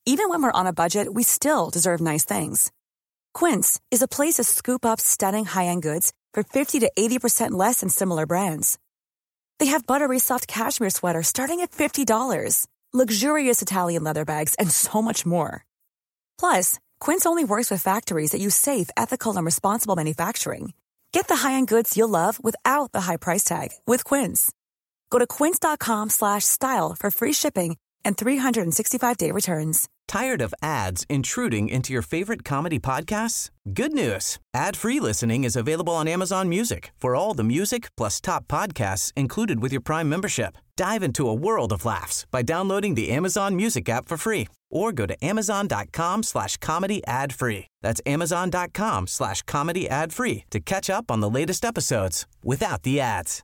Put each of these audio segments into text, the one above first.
Even when we're on a budget, we still deserve nice things. Quince is a place to scoop up stunning high-end goods for 50 to 80% less than similar brands. They have buttery soft cashmere sweaters starting at $50, luxurious Italian leather bags, and so much more. Plus, Quince only works with factories that use safe, ethical, and responsible manufacturing. Get the high-end goods you'll love without the high price tag with Quince. Go to quince.com/style for free shipping and 365-day returns. Tired of ads intruding into your favorite comedy podcasts? Good news. Ad-free listening is available on Amazon Music for all the music plus top podcasts included with your Prime membership. Dive into a world of laughs by downloading the Amazon Music app for free or go to amazon.com/comedy ad-free. That's amazon.com/comedy ad-free to catch up on the latest episodes without the ads.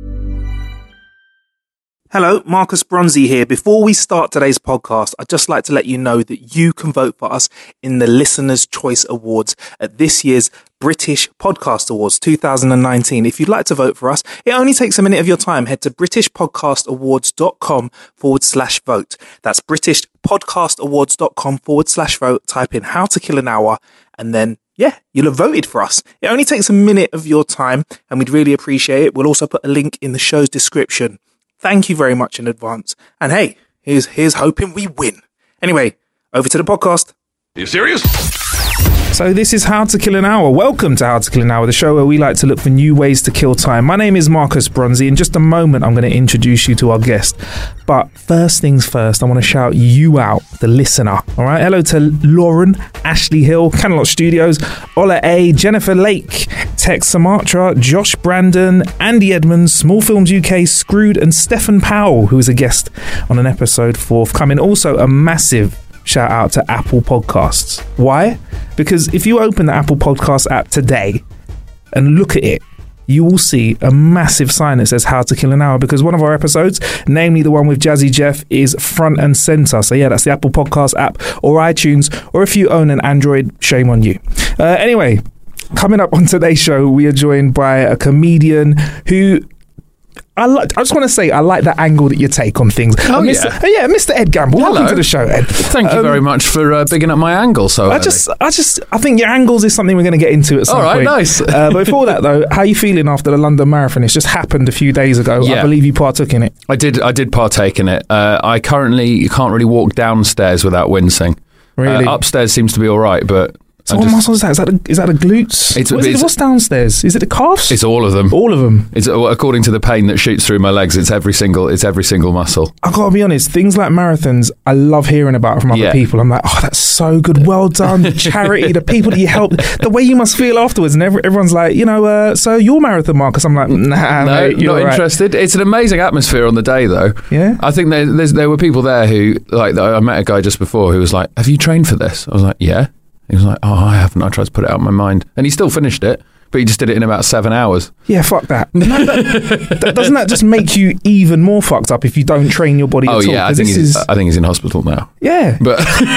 Hello, Marcus Bronzy here. Before we start today's podcast, I'd just like to let you know that you can vote for us in the Listener's Choice Awards at this year's British Podcast Awards 2019. If you'd like to vote for us, it only takes a minute of your time. Head to britishpodcastawards.com/vote. That's britishpodcastawards.com/vote. Type in How to Kill an Hour and then you'll have voted for us. It only takes a minute of your time and we'd really appreciate it. We'll also put a link in the show's description. Thank you very much in advance. And hey, here's hoping we win. Anyway, over to the podcast. Are you serious? So this is How to Kill an Hour. Welcome to How to Kill an Hour, the show where we like to look for new ways to kill time. My name is Marcus Bronzy. In just a moment, I'm going to introduce you to our guest. But first things first, I want to shout you out, the listener. All right. Hello to Lauren, Ashley Hill, Canalot Studios, Ola A, Jennifer Lake, Tex Sumatra, Josh Brandon, Andy Edmonds, Small Films UK, Screwed, and Stefan Powell, who is a guest on an episode forthcoming. Also, a massive shout out to Apple Podcasts. Why? Because if you open the Apple Podcast app today and look at it, you will see a massive sign that says How to Kill an Hour, because one of our episodes, namely the one with Jazzy Jeff, is front and center. So yeah, that's the Apple Podcast app or iTunes, or if you own an Android, shame on you. Anyway, coming up on today's show, we are joined by a comedian who I just want to say I like the angle that you take on things. Mr. Ed Gamble. Hello. Welcome to the show, Ed. Thank you very much for bigging up my angle. I think your angles is something we're going to get into at some point. All right, nice. But before that, though, how are you feeling after the London Marathon? It's just happened a few days ago. Yeah. I believe you partook in it. I did partake in it. I currently can't really walk downstairs without wincing. Really? Upstairs seems to be all right, but So what muscle is that? Is that the glutes? What's downstairs? Is it the calves? It's all of them. All of them. It's according to the pain that shoots through my legs. It's every single muscle. I gotta be honest. Things like marathons, I love hearing about from other people. I'm like, oh, that's so good. Well done, charity. The people that you help. The way you must feel afterwards, and everyone's like, so your marathon, Marcus. I'm like, nah, no, mate, you're not interested. It's an amazing atmosphere on the day, though. Yeah, I think there were people there who, like, I met a guy just before who was like, "Have you trained for this?" I was like, "Yeah." He was like, "Oh, I haven't. I tried to put it out of my mind." And he still finished it, but he just did it in about 7 hours. Yeah, fuck that. Doesn't that just make you even more fucked up if you don't train your body at all? Oh, yeah. I think he's in hospital now. Yeah. But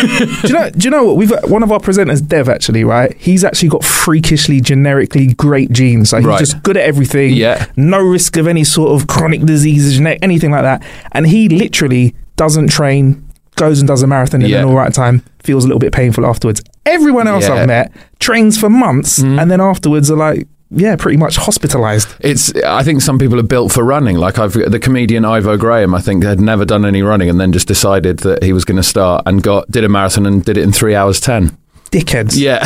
do you know what? We've got one of our presenters, Dev, actually, right? He's actually got freakishly, generically great genes. Like, he's just good at everything. Yeah. No risk of any sort of chronic diseases, anything like that. And he literally doesn't train, goes and does a marathon in an all right time, feels a little bit painful afterwards. Everyone else I've met trains for months and then afterwards are like, pretty much hospitalised. I think some people are built for running. Like the comedian Ivo Graham, I think, had never done any running and then just decided that he was going to start and did a marathon and did it in 3 hours 10. Dickheads. Yeah.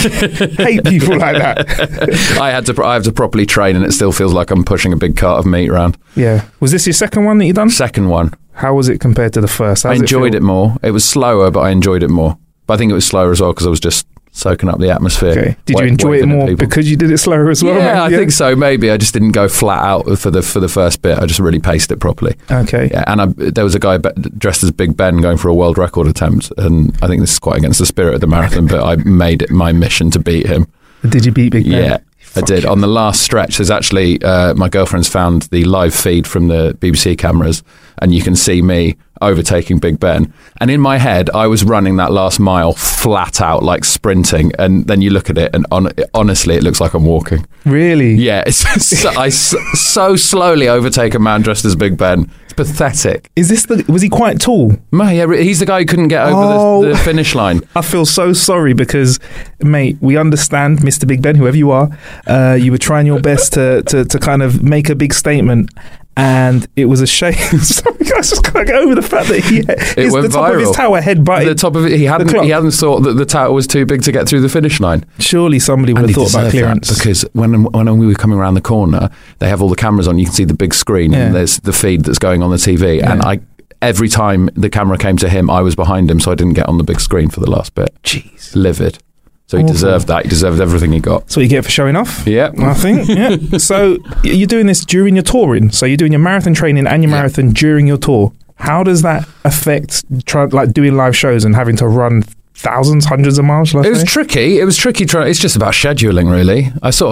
Hate people like that. I have to properly train and it still feels like I'm pushing a big cart of meat around. Yeah. Was this your second one that you done? Second one. How was it compared to the first? I enjoyed it more. It was slower, but I enjoyed it more. But I think it was slower as well because I was just soaking up the atmosphere. Okay. Did you enjoy it more because you did it slower as well? Yeah, I think so. Maybe I just didn't go flat out for the first bit. I just really paced it properly. Okay. Yeah, and there was a guy dressed as Big Ben going for a world record attempt, and I think this is quite against the spirit of the marathon, but I made it my mission to beat him. Did you beat Big Ben? Yeah. I did. On the last stretch, there's actually, my girlfriend's found the live feed from the BBC cameras, and you can see me overtaking Big Ben. And in my head, I was running that last mile flat out, like sprinting. And then you look at it, and honestly, it looks like I'm walking. Really? Yeah, I so slowly overtake a man dressed as Big Ben. It's pathetic. Was he quite tall? Yeah, he's the guy who couldn't get over the finish line. I feel so sorry because, mate, we understand, Mr. Big Ben, whoever you are, you were trying your best to kind of make a big statement. And it was a shame. Sorry, I just can't get over the fact that the top of his tower head butted. The top of it, he hadn't thought that the tower was too big to get through the finish line. Surely somebody would have thought about clearance. Because when we were coming around the corner, they have all the cameras on. You can see the big screen, and there's the feed that's going on the TV. Yeah. And every time the camera came to him, I was behind him, so I didn't get on the big screen for the last bit. Jeez, livid. So he deserved that. He deserved everything he got. That's what you get for showing off. Yeah. I think. Yeah. So you're doing this during your touring. So you're doing your marathon training and your marathon during your tour. How does that affect doing live shows and having to run thousands, hundreds of miles? It was tricky. It's just about scheduling, really.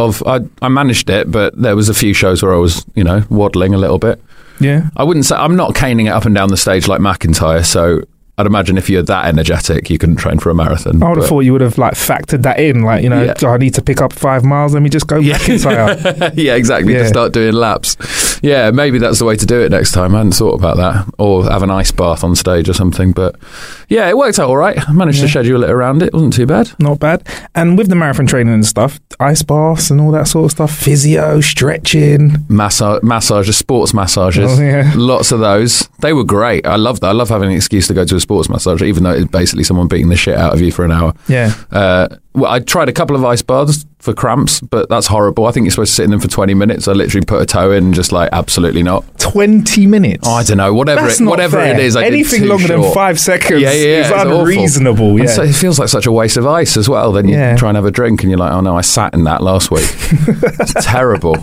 I managed it, but there was a few shows where I was, waddling a little bit. Yeah. I wouldn't say I'm not caning it up and down the stage like McIntyre, so I'd imagine if you're that energetic, you couldn't train for a marathon. I would have thought you would have factored that in, I need to pick up 5 miles, let me just go McIntyre. Yeah, exactly. Just start doing laps. Yeah, maybe that's the way to do it next time. I hadn't thought about that. Or have an ice bath on stage or something. But yeah, it worked out all right. I managed to schedule it around it. It wasn't too bad. Not bad. And with the marathon training and stuff, ice baths and all that sort of stuff, physio, stretching. Massages, sports massages. Oh, yeah. Lots of those. They were great. I love that. I love having an excuse to go to a sports massage, even though it's basically someone beating the shit out of you for an hour. Yeah. I tried a couple of ice baths for cramps, but that's horrible. I think you're supposed to sit in them for 20 minutes. I literally put a toe in and just absolutely not. 20 minutes? Oh, I don't know. Whatever it is, anything longer than 5 seconds is unreasonable. Awful. Yeah. So it feels like such a waste of ice as well. Then you try and have a drink and you're like, oh no, I sat in that last week. It's terrible.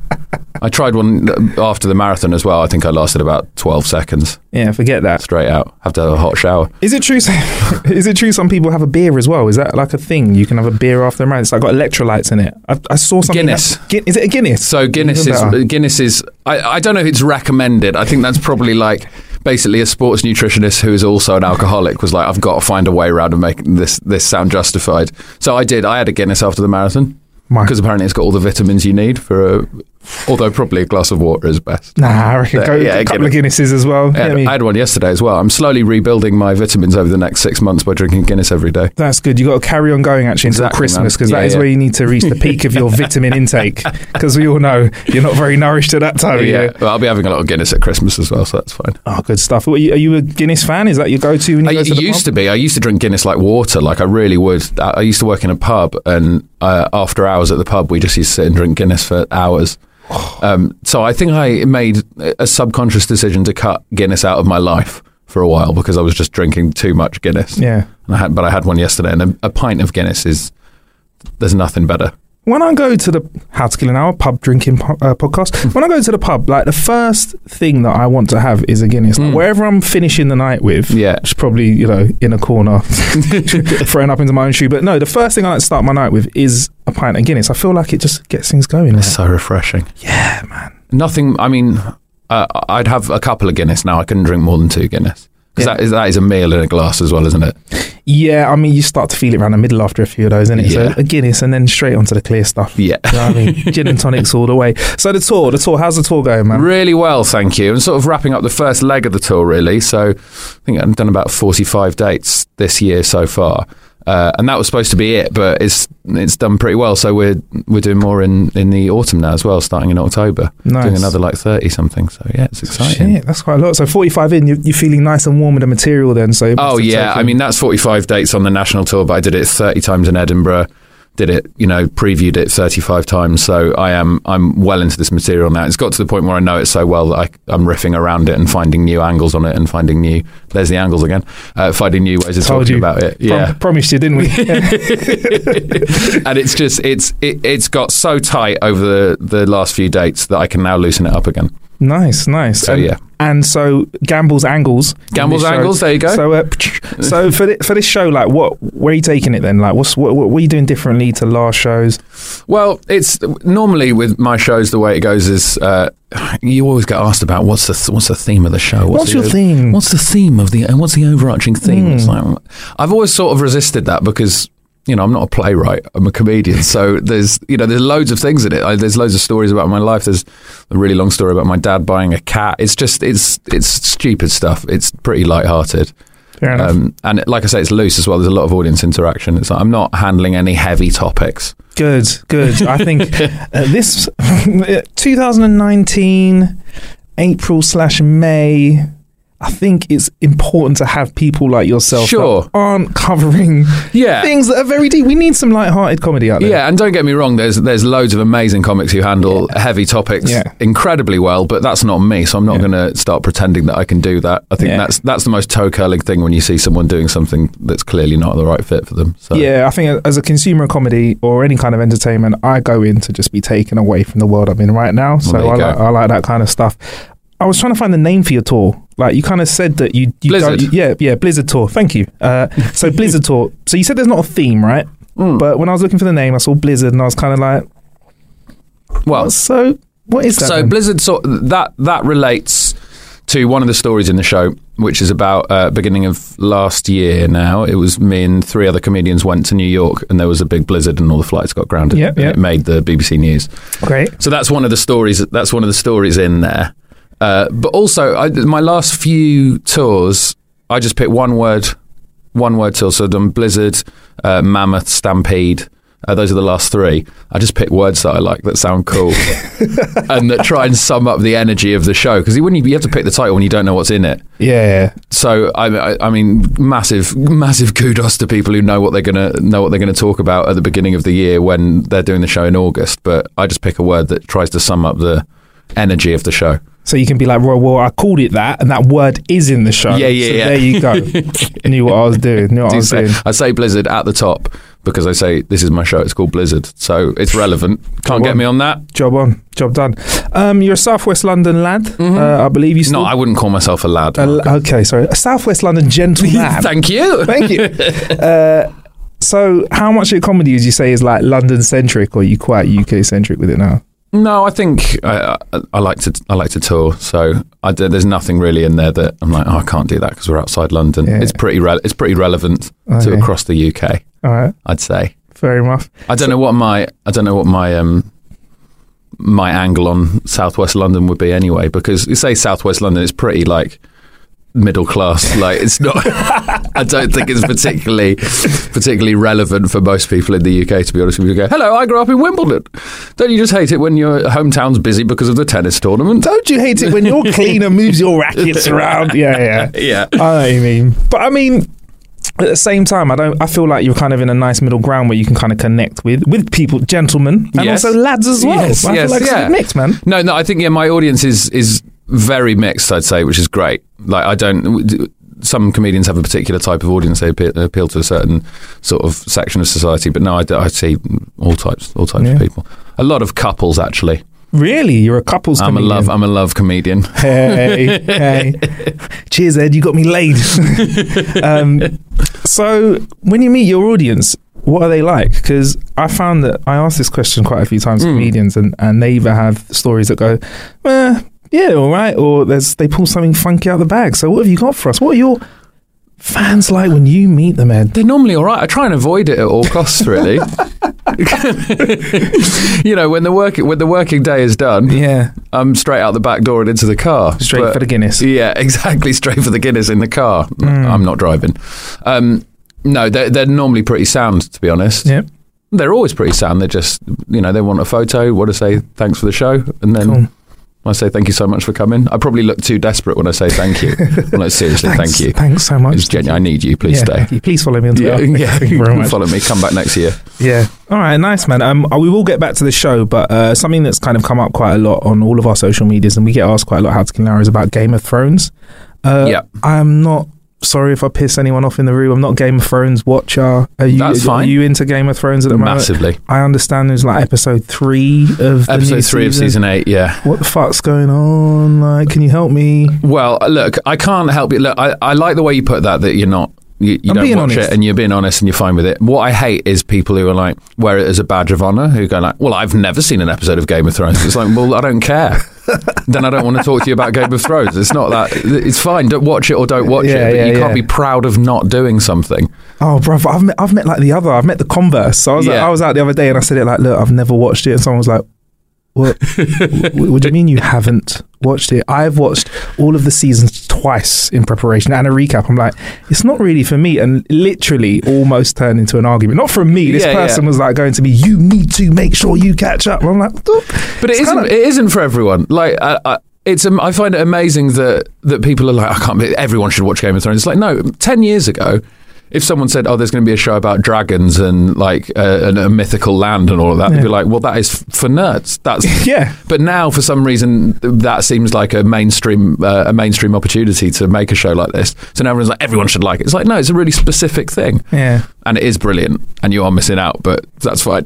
I tried one after the marathon as well. I think I lasted about 12 seconds. Yeah, forget that. Straight out. Have to have a hot shower. Is it true? Is it true some people have a beer as well? Is that like a thing? You can have a beer after the marathon. It's got electrolytes in it. I saw something. Guinness. Is it a Guinness? So Guinness is. I don't know if it's recommended. I think that's probably basically a sports nutritionist who is also an alcoholic was like, I've got to find a way around of making this sound justified. So I did. I had a Guinness after the marathon. Because apparently it's got all the vitamins you need although probably a glass of water is best. Nah, I reckon a couple of Guinnesses as well. I had one yesterday as well. I'm slowly rebuilding my vitamins over the next 6 months by drinking Guinness every day. That's good. You've got to carry on going actually until Christmas, because that is where you need to reach the peak of your vitamin intake, because we all know you're not very nourished at that time of year. Well, I'll be having a lot of Guinness at Christmas as well, so that's fine. Oh, good stuff. Are you a Guinness fan? Is that your go-to when you go to the pub? Used to be. I used to drink Guinness like water, I really would. I used to work in a pub, and after hours at the pub, we just used to sit and drink Guinness for hours. So I think I made a subconscious decision to cut Guinness out of my life for a while because I was just drinking too much Guinness. Yeah. But I had one yesterday, and a pint of Guinness there's nothing better. When I go to the How to Kill an Hour pub drinking podcast, when I go to the pub, the first thing that I want to have is a Guinness. Wherever I'm finishing the night with, it's probably, in a corner, throwing up into my own shoe. But no, the first thing I like to start my night with is a pint of Guinness. I feel like it just gets things going. It's so refreshing. Yeah, man. I'd have a couple of Guinness now. I couldn't drink more than 2 Guinness. Because that is a meal in a glass as well, isn't it? Yeah, you start to feel it around the middle after a few of those, isn't it? Yeah. So a Guinness and then straight onto the clear stuff. Yeah. You know what I mean? Gin and tonics all the way. So the tour, how's the tour going, man? Really well, thank you. And sort of wrapping up the first leg of the tour, really. So I think I've done about 45 dates this year so far. And that was supposed to be it, but it's done pretty well. So we're doing more in the autumn now as well, starting in October. Nice. Doing another 30 something. So yeah, it's exciting. Shit, that's quite a lot. So 45 in, you're feeling nice and warm with the material then. So that's 45 dates on the national tour, but I did it 30 times in Edinburgh. Did it, previewed it 35 times. So I'm well into this material now. It's got to the point where I know it so well that I'm riffing around it and finding new angles on it and finding new, there's the angles again, finding new ways of talking about it. Yeah. Promised you, didn't we? And it's just, it's got so tight over the last few dates that I can now loosen it up again. Nice. So yeah. And so Gamble's Angles. There you go. So for this show, like, where are you taking it then? Like, what are you doing differently to last shows? Well, it's normally with my shows, the way it goes is you always get asked about what's the theme of the show. What's your theme? What's the theme of what's the overarching theme? It's like, I've always sort of resisted that because, you know, I'm not a playwright, I'm a comedian. So there's loads of things in it. There's loads of stories about my life. There's a really long story about my dad buying a cat. It's just, it's stupid stuff. It's pretty lighthearted. Fair enough. And like I say, it's loose as well. There's a lot of audience interaction. It's like, I'm not handling any heavy topics. Good. I think this 2019, April/May, I think it's important to have people like yourself that aren't covering things that are very deep. We need some light-hearted comedy out there. Yeah, and don't get me wrong, there's loads of amazing comics who handle heavy topics incredibly well, but that's not me, so I'm not going to start pretending that I can do that. I think that's the most toe-curling thing when you see someone doing something that's clearly not the right fit for them. So. Yeah, I think as a consumer of comedy or any kind of entertainment, I go in to just be taken away from the world I'm in right now, so I like that kind of stuff. I was trying to find the name for your tour. Like, you kind of said that you Blizzard. Blizzard Tour. Thank you. So Blizzard Tour. So you said there's not a theme, right? But when I was looking for the name, I saw Blizzard, and I was kind of like, well, so what is that? So then? Blizzard, that relates to one of the stories in the show, which is about beginning of last year. Now it was me and 3 other comedians went to New York, and there was a big blizzard, and all the flights got grounded. It made the BBC News. Great. So that's one of the stories. That's one of the stories in there. But also, my last few tours, I just picked one word tour. So I've done Blizzard, Mammoth, Stampede. Those are the last 3. I just pick words that I like, that sound cool, and that try and sum up the energy of the show. Because you have to pick the title when you don't know what's in it. Yeah. So I mean, massive kudos to people who know what they're gonna talk about at the beginning of the year when they're doing the show in August. But I just pick a word that tries to sum up the energy of the show. So you can be like, well, I called it that, and that word is in the show. Yeah. There you go. Knew what I was doing. I say Blizzard at the top because I say this is my show. It's called Blizzard, so it's relevant. Can't get me on that. Job done. You're a South West London lad, I believe you. No, I wouldn't call myself a lad. Okay, sorry, a South West London gentleman. Thank you. So, how much of your comedy would you say is like London centric, or are you quite UK centric with it now? No, I think I like to tour, so there's nothing really in there that I'm like, I can't do that because we're outside London. Yeah. It's pretty relevant to across the UK. All right, I'd say. Fair enough. I don't know what my my angle on Southwest London would be anyway, because you say Southwest London, it's pretty like middle class. Like, it's not. I don't think it's particularly relevant for most people in the UK, to be honest with you. Go, hello, I grew up in Wimbledon. Don't you just hate it when your hometown's busy because of the tennis tournament? Don't you hate it when your cleaner moves your rackets around? Yeah. Yeah. I know what you mean. But I mean, at the same time, I feel like you're kind of in a nice middle ground where you can kind of connect with people, gentlemen, and also lads as well. I feel like it's a good mix, man. No, I think my audience is very mixed, I'd say, which is great. Like, some comedians have a particular type of audience. They appeal to a certain sort of section of society, but no, I see all types of people. A lot of couples, actually. Really? You're a couples comedian? I'm a love comedian. Hey. Cheers, Ed. You got me laid. So when you meet your audience, what are they like? Because I found that I asked this question quite a few times to comedians, and they either have stories that go, yeah, all right, or they pull something funky out the bag. So what have you got for us? What are your fans like when you meet them, Ed? They're normally all right. I try and avoid it at all costs, really. You know, when the working day is done, I'm straight out the back door and into the car. Straight for the Guinness. Yeah, exactly. Straight for the Guinness in the car. I'm not driving. No, they're normally pretty sound, to be honest. Yeah. They're always pretty sound. They're just, they want a photo, want to say thanks for the show, and then... Cool. I say thank you so much for coming. I probably look too desperate when I say thank you. Well, no, seriously, thank you. Thanks so much. It's genuine. I need you. Please stay. Thank you. Please follow me on Twitter. Yeah, thank you very much. Follow me. Come back next year. Yeah. All right. Nice, man. We will get back to the show, but something that's kind of come up quite a lot on all of our social medias, and we get asked quite a lot how to kill an hour, is about Game of Thrones. I'm not sorry if I piss anyone off in the room. I'm not Game of Thrones watcher. That's fine. Are you into Game of Thrones at the moment? Massively. I understand there's like episode 3 of the Episode new 3 of season 8, yeah. What the fuck's going on? Like, can you help me? Well, look, I can't help you. Look, I like the way you put that you're not. You don't watch honest. it and you're being honest and you're fine with it. What I hate is people who are like, wear it as a badge of honour, who go like, well, I've never seen an episode of Game of Thrones. It's like, well, I don't care. Then I don't want to talk to you about Game of Thrones. It's not that. It's fine. Don't watch it or don't watch it. But you can't be proud of not doing something. Oh, bro, I've met like I've met the converse. So I was out the other day and I said it like, look, I've never watched it. And someone was like, what do you mean you haven't watched it? I've watched all of the seasons twice in preparation and a recap. I'm like, it's not really for me, and literally almost turned into an argument. Not from me. This person was like going to be, you need to make sure you catch up. And I'm like, but it isn't for everyone. Like I find it amazing that people are like, I can't believe everyone should watch Game of Thrones. It's like, no, 10 years ago, if someone said, oh, there's going to be a show about dragons and like a mythical land and all of that, they'd be like, well, that is for nerds. That's But now, for some reason, that seems like a mainstream opportunity to make a show like this. So now everyone's like, everyone should like it. It's like, no, it's a really specific thing. Yeah. And it is brilliant, and you are missing out, but that's fine.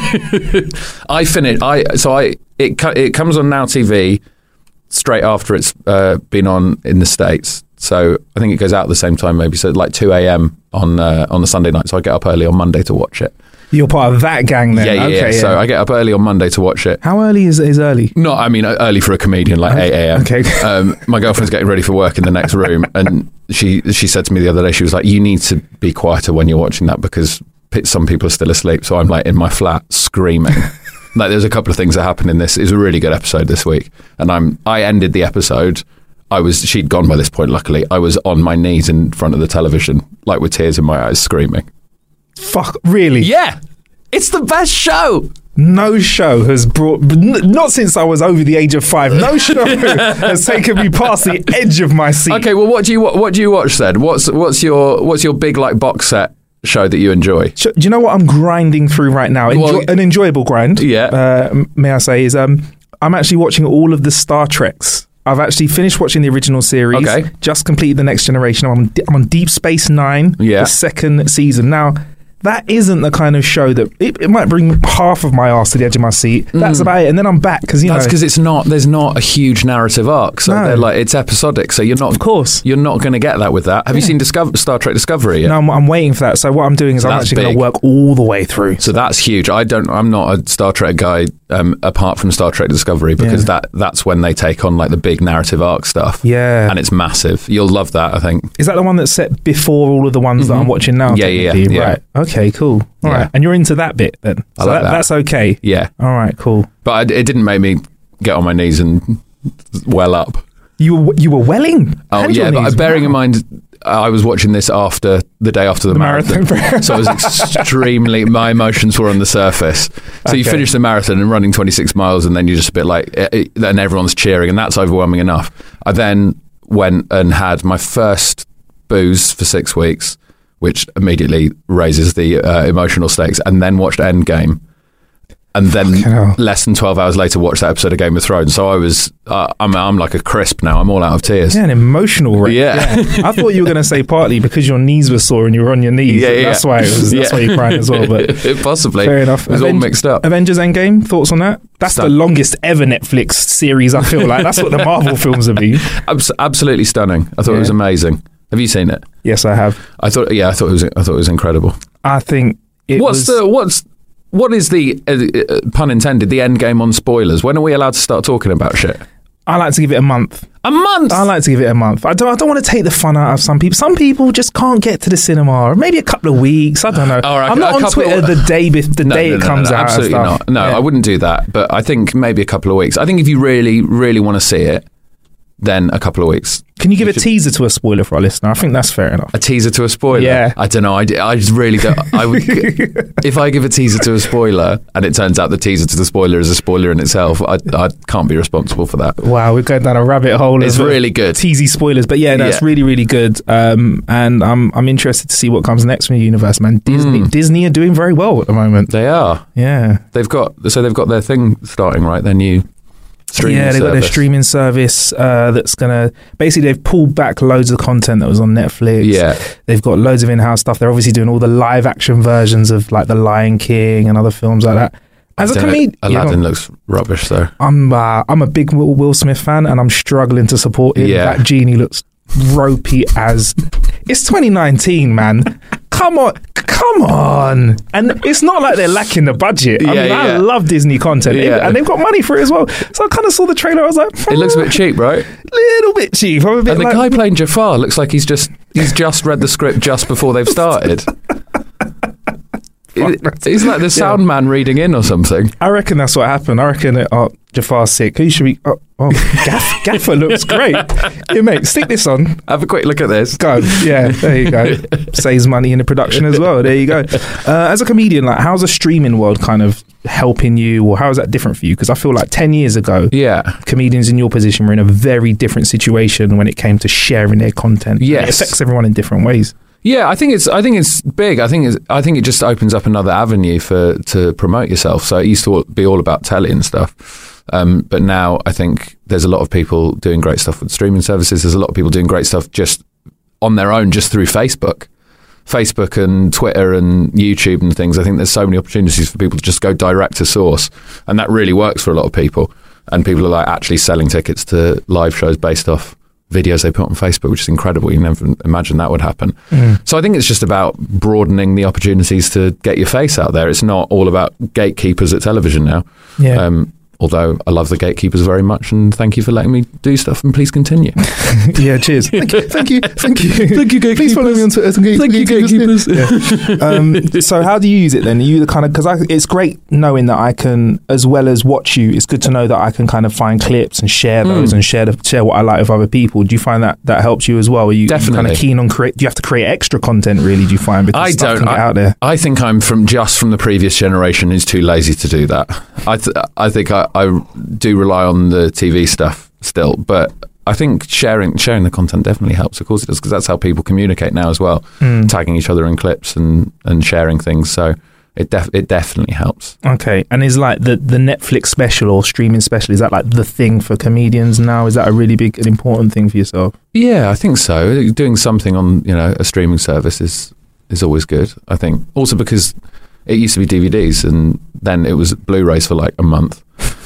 It comes on Now TV straight after it's been on in the States. So I think it goes out at the same time, maybe. So like 2 a.m. on the Sunday night. So I get up early on Monday to watch it. You're part of that gang then? Yeah. So I get up early on Monday to watch it. How early is early? No, I mean early for a comedian, like 8 a.m. Okay. My girlfriend's getting ready for work in the next room, and she said to me the other day, she was like, you need to be quieter when you're watching that because some people are still asleep. So I'm like in my flat screaming. Like there's a couple of things that happen in this. It's a really good episode this week, and I ended the episode. She'd gone by this point, luckily. I was on my knees in front of the television, like with tears in my eyes, screaming. Fuck, really? Yeah. It's the best show. No show has brought, not since I was over the age of 5, no show has taken me past the edge of my seat. Okay, well, what do you watch then? What's your big like box set show that you enjoy? Do you know what I'm grinding through right now? An enjoyable grind, may I say, is I'm actually watching all of the Star Treks. I've actually finished watching the original series. Okay. Just completed The Next Generation. I'm on Deep Space Nine, the second season. Now, that isn't the kind of show that it might bring half of my arse to the edge of my seat. That's about it, and then I'm back because that's because there's not a huge narrative arc, so they're like it's episodic. So you're not, of course, you're not going to get that with that. Have you seen Star Trek Discovery yet? No, I'm waiting for that. So what I'm doing is I'm actually going to work all the way through. So that's huge. I'm not a Star Trek guy apart from Star Trek Discovery because that's when they take on like the big narrative arc stuff. Yeah, and it's massive. You'll love that. I think. Is that the one that's set before all of the ones that I'm watching now? Yeah. Right. Okay, cool. All right. And you're into that bit then? So like that. That's okay? Yeah. All right, cool. But it didn't make me get on my knees and well up. You were welling? Oh, yeah, but bearing in mind, I was watching this the day after the marathon. So I was my emotions were on the surface. So you finish the marathon and running 26 miles and then you're just a bit like, and everyone's cheering and that's overwhelming enough. I then went and had my first booze for 6 weeks, which immediately raises the emotional stakes, and then watched Endgame. And then less than 12 hours later, watched that episode of Game of Thrones. So I was, I'm like a crisp now. I'm all out of tears. Yeah, an emotional wreck. Yeah. I thought you were going to say partly because your knees were sore and you were on your knees. That's why that's why you're crying as well. But possibly. Fair enough. It was all mixed up. Avengers Endgame, thoughts on that? That's the longest ever Netflix series, I feel like. That's what the Marvel films have been. Absolutely stunning. I thought it was amazing. Have you seen it? Yes, I have. I thought it was incredible. I think what is the pun intended, the end game on spoilers? When are we allowed to start talking about shit? I like to give it a month. A month? I like to give it a month. I don't want to take the fun out of some people. Some people just can't get to the cinema. Or maybe a couple of weeks. I don't know. Right, I'm not on Twitter the day it comes out. Absolutely not. No, I wouldn't do that. But I think maybe a couple of weeks. I think if you really, really want to see it, then a couple of weeks. Can you give a teaser to a spoiler for our listener? I think that's fair enough. A teaser to a spoiler? Yeah. I don't know. I just really don't. I would, if I give a teaser to a spoiler and it turns out the teaser to the spoiler is a spoiler in itself, I can't be responsible for that. Wow, we're going down a rabbit hole. It's really good. Teasy spoilers. But it's really, really good. And I'm interested to see what comes next from the universe, man. Disney are doing very well at the moment. They are. Yeah. They've got their thing starting, right? Their new streaming they've got their streaming service that's gonna basically, they've pulled back loads of content that was on Netflix. Yeah, they've got loads of in-house stuff. They're obviously doing all the live action versions of like The Lion King and other films like that. As a comedian, Aladdin looks rubbish though. I'm a big Will Smith fan, and I'm struggling to support him. Yeah. That genie looks ropey as. It's 2019, man. Come on. And it's not like they're lacking the budget. I love Disney content, and they've got money for it as well. So I kind of saw the trailer. I was like, it looks a bit cheap, right? Little bit cheap. I'm a bit and the guy playing Jafar looks like he's just read the script just before they've started. He's like the sound man reading in or something. I reckon that's what happened. I reckon Jafar's sick. Who should we? Gaffer looks great. Here, mate, stick this on. Have a quick look at this. Go. Yeah, there you go. Saves money in the production as well. There you go. As a comedian, like, how's the streaming world kind of helping you, or how is that different for you? Because I feel like 10 years ago, comedians in your position were in a very different situation when it came to sharing their content. Yes, it affects everyone in different ways. Yeah, I think it's big. I think it just opens up another avenue to promote yourself. So it used to be all about telly and stuff, but now I think there's a lot of people doing great stuff with streaming services. There's a lot of people doing great stuff just on their own, just through Facebook and Twitter and YouTube and things. I think there's so many opportunities for people to just go direct to source, and that really works for a lot of people. And people are like actually selling tickets to live shows based off videos they put on Facebook, which is incredible. You never imagine that would happen. So I think it's just about broadening the opportunities to get your face out there. It's not all about gatekeepers at television now. Although I love the gatekeepers very much, and thank you for letting me do stuff, and please continue. Yeah, cheers. Thank you. Thank you, gatekeepers. Please follow me on Twitter. Thank you, gatekeepers. Yeah. So how do you use it then? Are you the kind of, because it's great knowing that I can, as well as watch you, it's good to know that I can kind of find clips and share those and share what I like with other people. Do you find that helps you as well? Are you kind of keen on do you have to create extra content really, do you find? Because stuff can get out there. I think I'm from the previous generation who's too lazy to do that. I think I do rely on the TV stuff still, but I think sharing the content definitely helps. Of course it does, because that's how people communicate now as well, tagging each other in clips and sharing things. So it definitely helps. Okay, and is like the Netflix special or streaming special, is that like the thing for comedians now? Is that a really big and important thing for yourself? Yeah, I think so. Doing something on a streaming service is always good. I think also because it used to be DVDs and then it was Blu-rays for like a month.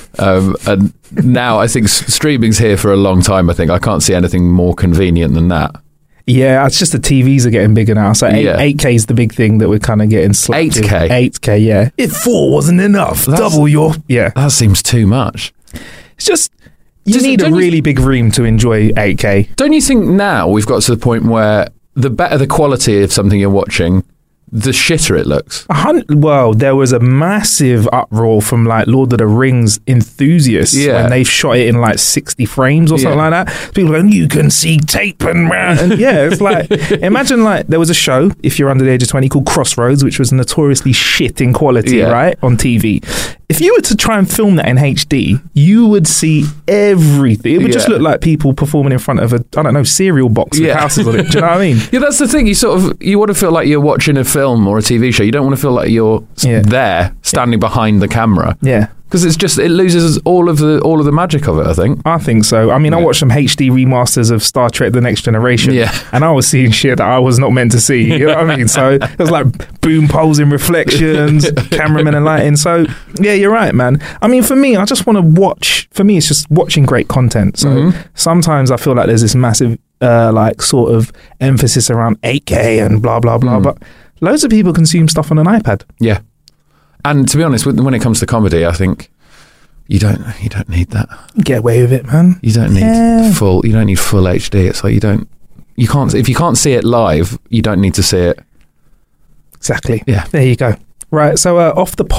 And now I think streaming's here for a long time. I think I can't see anything more convenient than that. Yeah, it's just the TVs are getting bigger now. So 8K is the big thing that we're kind of getting slapped 8K, yeah. If 4 wasn't enough, double your... Yeah. That seems too much. It's just... You need a really big room to enjoy 8K. Don't you think now we've got to the point where the better the quality of something you're watching, the shitter it looks? Well, there was a massive uproar from like Lord of the Rings enthusiasts when they shot it in like 60 frames or something like that. People are going, you can see tape and it's like, imagine like there was a show, if you're under the age of 20, called Crossroads, which was notoriously shit in quality, right, on TV. If you were to try and film that in HD, you would see everything. It would just look like people performing in front of a cereal box with houses on it. Do you know what I mean? Yeah, that's the thing. You want to feel like you're watching a film or a TV show. You don't want to feel like you're there standing behind the camera. Yeah. Because it loses all of the magic of it, I think so. I mean, I watched some HD remasters of Star Trek The Next Generation, and I was seeing shit that I was not meant to see. You know what I mean? So it was like boom poles in reflections, cameramen and lighting. So yeah, you're right, man. I mean, for me, I just want to watch. For me, it's just watching great content. So sometimes I feel like there's this massive like sort of emphasis around 8K and blah blah blah, but loads of people consume stuff on an iPad. Yeah. And to be honest, when it comes to comedy, I think you don't need that. Get away with it, man. You don't need full HD. It's like if you can't see it live, you don't need to see it. Exactly. Yeah. There you go. Right. So off the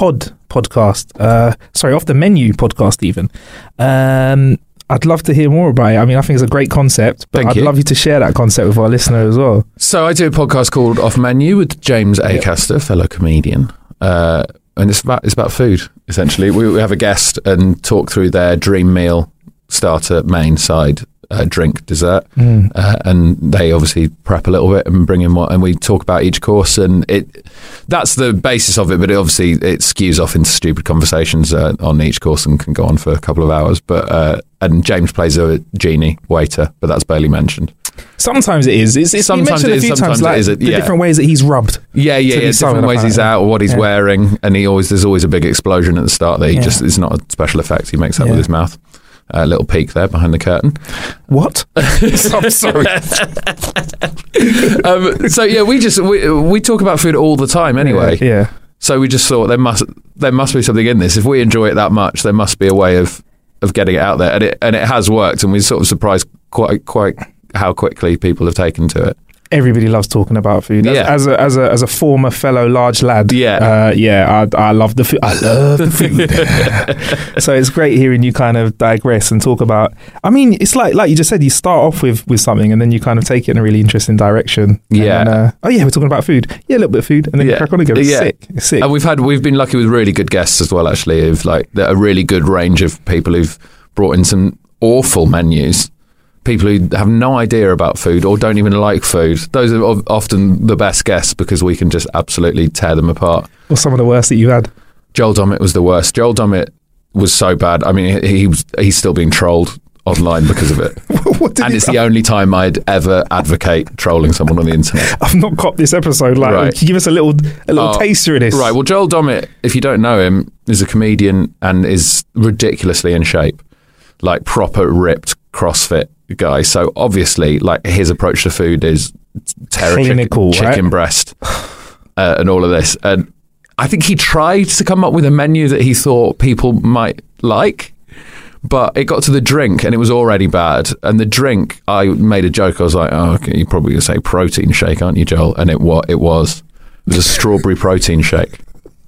menu podcast even. I'd love to hear more about it. I mean, I think it's a great concept, but I'd love you to share that concept with our listener as well. So I do a podcast called Off Menu with James Acaster, fellow comedian. And it's about food, essentially. We have a guest and talk through their dream meal, starter, main, side, drink, dessert, and they obviously prep a little bit and bring in and we talk about each course, and that's the basis of it. But it skews off into stupid conversations on each course and can go on for a couple of hours. But and James plays a genie waiter, but that's barely mentioned. Sometimes it is. It's sometimes it is. a few Sometimes times, like, it isn't. the different ways that he's rubbed. Yeah. Different ways he's out, or what he's wearing, and there's always a big explosion at the start. That it's not a special effect. He makes that with his mouth. A little peek there behind the curtain. What? I'm sorry. We talk about food all the time anyway. Yeah. So we just thought there must be something in this. If we enjoy it that much, there must be a way of getting it out there, and it has worked. And we're sort of surprised quite how quickly people have taken to it. Everybody loves talking about food. As a former fellow large lad, I love the food. I love the food. So it's great hearing you kind of digress and talk about. I mean, it's like you just said, you start off with something and then you kind of take it in a really interesting direction. Yeah. Then, we're talking about food. Yeah, a little bit of food, and then you crack on again. It's sick. And we've been lucky with really good guests as well. Actually, of like a really good range of people who've brought in some awful menus. People who have no idea about food or don't even like food. Those are often the best guests because we can just absolutely tear them apart. What's some of the worst that you had? Joel Dommett was the worst. Joel Dommett was so bad. I mean, he's still being trolled online because of it. And it's the only time I'd ever advocate trolling someone on the internet. I've not got this episode. Can you give us a little taster of this? Right. Well, Joel Dommett, if you don't know him, is a comedian and is ridiculously in shape, like proper ripped CrossFit guy. So obviously, like, his approach to food is chicken breast and all of this. And I think he tried to come up with a menu that he thought people might like, but it got to the drink and it was already bad. And the drink, I made a joke. I was like, "Oh, okay, you're probably going to say protein shake, aren't you, Joel?" And it was a strawberry protein shake.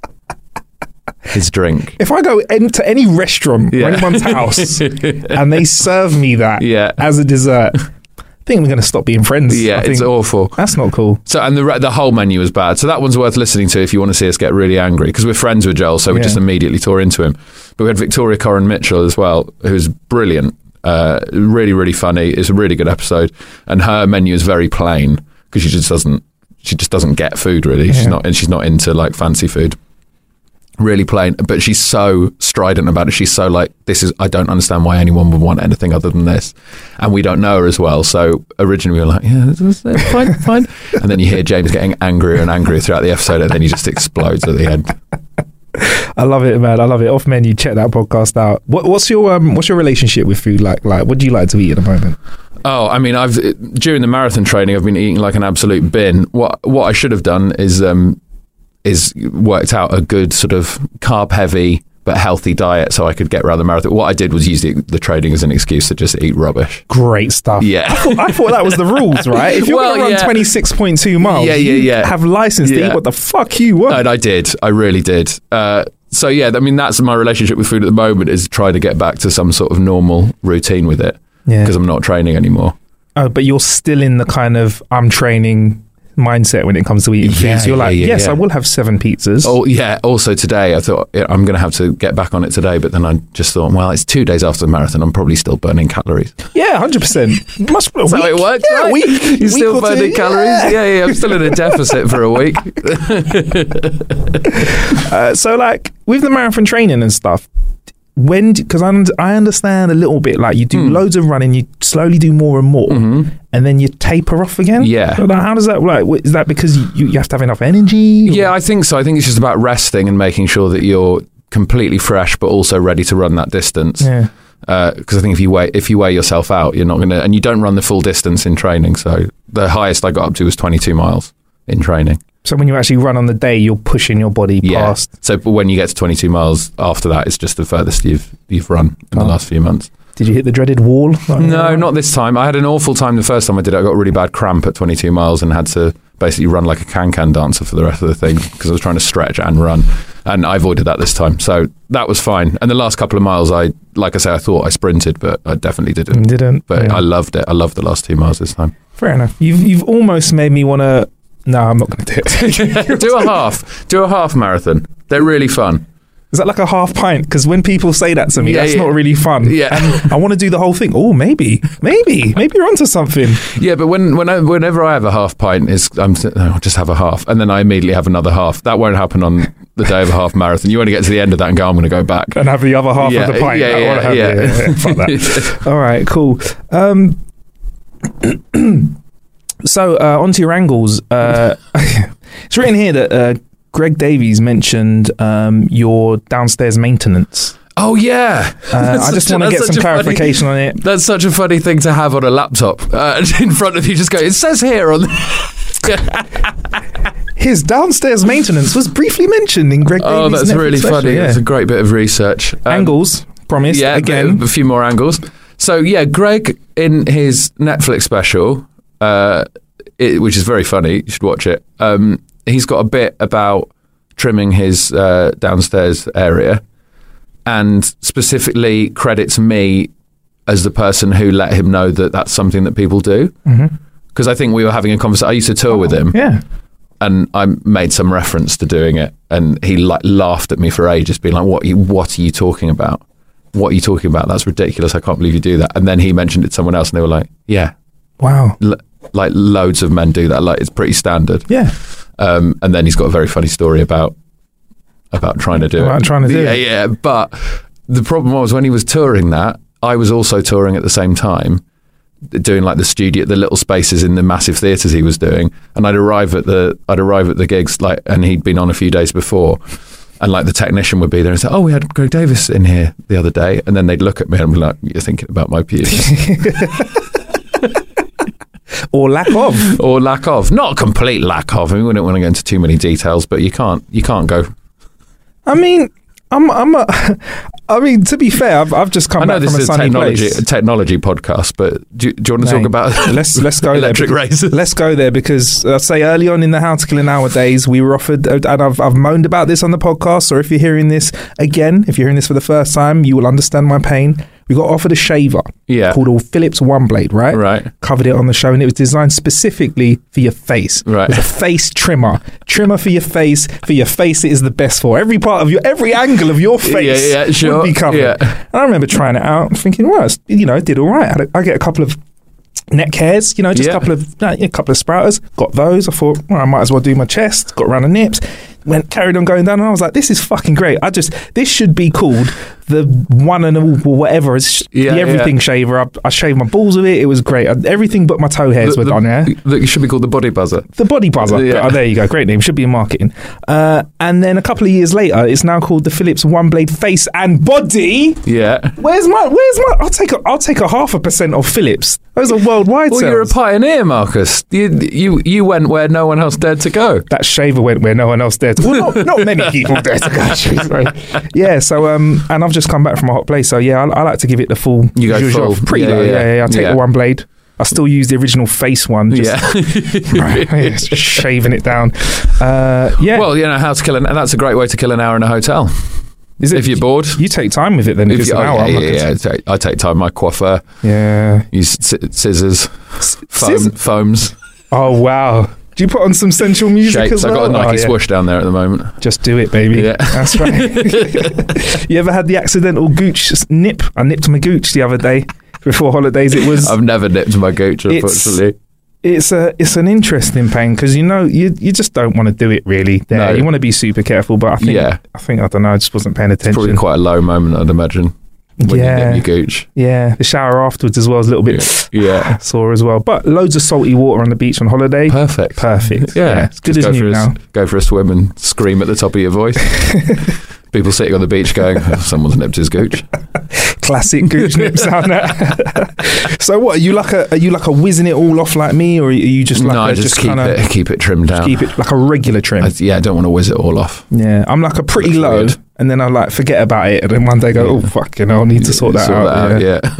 His drink. If I go to any restaurant or anyone's house and they serve me that as a dessert, I think we're going to stop being friends. Yeah, it's awful. That's not cool. So, and the whole menu was bad. So that one's worth listening to if you want to see us get really angry, because we're friends with Joel, so we just immediately tore into him. But we had Victoria Coren Mitchell as well, who's brilliant, really, really funny. It's a really good episode, and her menu is very plain because she just doesn't get food really. Yeah. She's not into like fancy food. Really plain, but she's so strident about it. She's so like, I don't understand why anyone would want anything other than this. And we don't know her as well. So originally we were like, yeah, this is fine. And then you hear James getting angrier and angrier throughout the episode, and then he just explodes at the end. I love it, man. I love it. Off Menu, check that podcast out. What's your relationship with food like? Like, what do you like to eat at the moment? Oh, I mean, during the marathon training, I've been eating like an absolute bin. What I should have done is worked out a good sort of carb heavy but healthy diet so I could get around the marathon. What I did was use the training as an excuse to just eat rubbish. Great stuff. Yeah. I thought that was the rules, right? If you're going to run 26.2 miles, you have license to eat what the fuck you want. And I did. I really did. So yeah, I mean, that's my relationship with food at the moment, is trying to get back to some sort of normal routine with it because I'm not training anymore. Oh, but you're still in the kind of I'm training mindset when it comes to eating food. So you're like, yes, I will have 7 pizzas. Oh yeah. Also today, I thought I'm going to have to get back on it today, but then I just thought, well, it's 2 days after the marathon. I'm probably still burning calories. Yeah, 100%. That's how it works. Yeah, right? You're still burning calories. Yeah. I'm still in a deficit for a week. So like with the marathon training and stuff, because I understand a little bit, like you do loads of running, you slowly do more and more, and then you taper off again. Yeah. So how does that work? Is that because you have to have enough energy? Or? Yeah, I think so. I think it's just about resting and making sure that you're completely fresh, but also ready to run that distance. Yeah. Because I think if you weigh yourself out, you're not going to, and you don't run the full distance in training. So the highest I got up to was 22 miles in training. So when you actually run on the day, you're pushing your body past. So when you get to 22 miles after that, it's just the furthest you've run in the last few months. Did you hit the dreaded wall? No, not this time. I had an awful time the first time I did it. I got a really bad cramp at 22 miles and had to basically run like a can-can dancer for the rest of the thing because I was trying to stretch and run. And I avoided that this time. So that was fine. And the last couple of miles, I thought I sprinted, but I definitely didn't. But yeah. I loved it. I loved the last 2 miles this time. Fair enough. You've almost made me want to... No, I'm not going to do it. Do a half marathon. They're really fun. Is that like a half pint? Because when people say that to me, Yeah, that's yeah. not really fun. Yeah. And I want to do the whole thing. Oh, maybe you're onto something. Yeah, but whenever I have a half pint, I'll just have a half, and then I immediately have another half. That won't happen on the day of a half marathon. You want to get to the end of that and go, I'm going to go back. And have the other half of the pint. I want to have it. Fuck that. All right, cool. So onto your angles. It's written here that Greg Davies mentioned your downstairs maintenance. Oh yeah, I just want to get some clarification on it. That's such a funny thing to have on a laptop in front of you. Just go. It says here on. His downstairs maintenance was briefly mentioned in Greg Davies' Oh, that's Netflix really special, funny. yeah. That's a great bit of research. Angles, promise. Yeah, again. a few more angles. So yeah, Greg in his Netflix special, which is very funny. You should watch it. He's got a bit about trimming his downstairs area, and specifically credits me as the person who let him know that that's something that people do. Because I think we were having a conversation. I used to tour with him. Yeah. And I made some reference to doing it, and he laughed at me for ages, being like, "What are you talking about? What are you talking about? That's ridiculous! I can't believe you do that." And then he mentioned it to someone else, and they were like, "Yeah, wow, like loads of men do that. Like it's pretty standard." Yeah. And then he's got a very funny story about trying to do it. Trying to do it. Yeah. But the problem was when he was touring that, I was also touring at the same time, doing like the little spaces in the massive theatres he was doing, and I'd arrive at the gigs like, and he'd been on a few days before, and like the technician would be there and say, "Oh, we had Greg Davies in here the other day," and then they'd look at me and be like, "You're thinking about my pubes." Or lack of. Not a complete lack of. I mean, we don't want to go into too many details, but you can't go. I mean, I mean, to be fair, I've just come back from a sunny place. A technology podcast, but do you want to talk about let's go electric there, razors? Let's go there because I'd say early on in the How to Kill an Hour days, we were offered, and I've moaned about this on the podcast, or if you're hearing this again, if you're hearing this for the first time, you will understand my pain. We got offered a shaver called a Philips One Blade, right? Right. Covered it on the show, and it was designed specifically for your face. Right. It was a face trimmer for your face. For your face, it is the best for every part of every angle of your face sure. would be covered. Yeah. And I remember trying it out, thinking, well, it did all right. I get a couple of neck hairs, just a couple of sprouters. Got those. I thought, well, I might as well do my chest. Got around the nips. Carried on going down, and I was like, this is fucking great. This should be called the one and all, whatever, the everything shaver. I shaved my balls with it. It was great. Everything but my toe hairs were done, yeah? It should be called the Body Buzzer. The Body Buzzer. Yeah. There you go. Great name. Should be in marketing. And then a couple of years later, it's now called the Philips One Blade Face and Body. Yeah. Where's my? I'll take a 0.5% off Philips. Those are worldwide sales. Well, you're a pioneer, Marcus. You went where no one else dared to go. That shaver went where no one else dared to. Well, not many people dare to go. Right? Yeah. So and I've just come back from a hot place. So yeah, I like to give it the full. You go full. Pretty low. Yeah. I take the one blade. I still use the original face one. Just shaving it down. Yeah. Well, How to Kill an. That's a great way to kill an hour in a hotel. Is it, if you're bored, you take time with it. Then if it's an hour, I take time. My coiffeur. Yeah. Use scissors, foams. Oh wow. Do you put on some sensual music Shapes. as well? I've got a Nike swoosh down there at the moment. Just do it, baby. Yeah. That's right. You ever had the accidental gooch nip? I nipped my gooch the other day before holidays. It was. I've never nipped my gooch, unfortunately. It's an interesting pain because you just don't want to do it really. There, no. You want to be super careful, but I think I don't know. I just wasn't paying attention. It's probably quite a low moment, I'd imagine. When you nip your gooch. Yeah, the shower afterwards as well is a little bit sore as well. But loads of salty water on the beach on holiday. Perfect. Yeah, it's good as new now. Go for a swim and scream at the top of your voice. People sitting on the beach going, someone's nipped his gooch. Classic gooch nip sound. So what, are you like a whizzing it all off like me, or are you just like keep it trimmed down? Keep it like a regular trim. I don't want to whiz it all off. Yeah, I'm like a pretty low, weird. And then I like forget about it, and then one day go, oh fucking, I'll need to sort that out.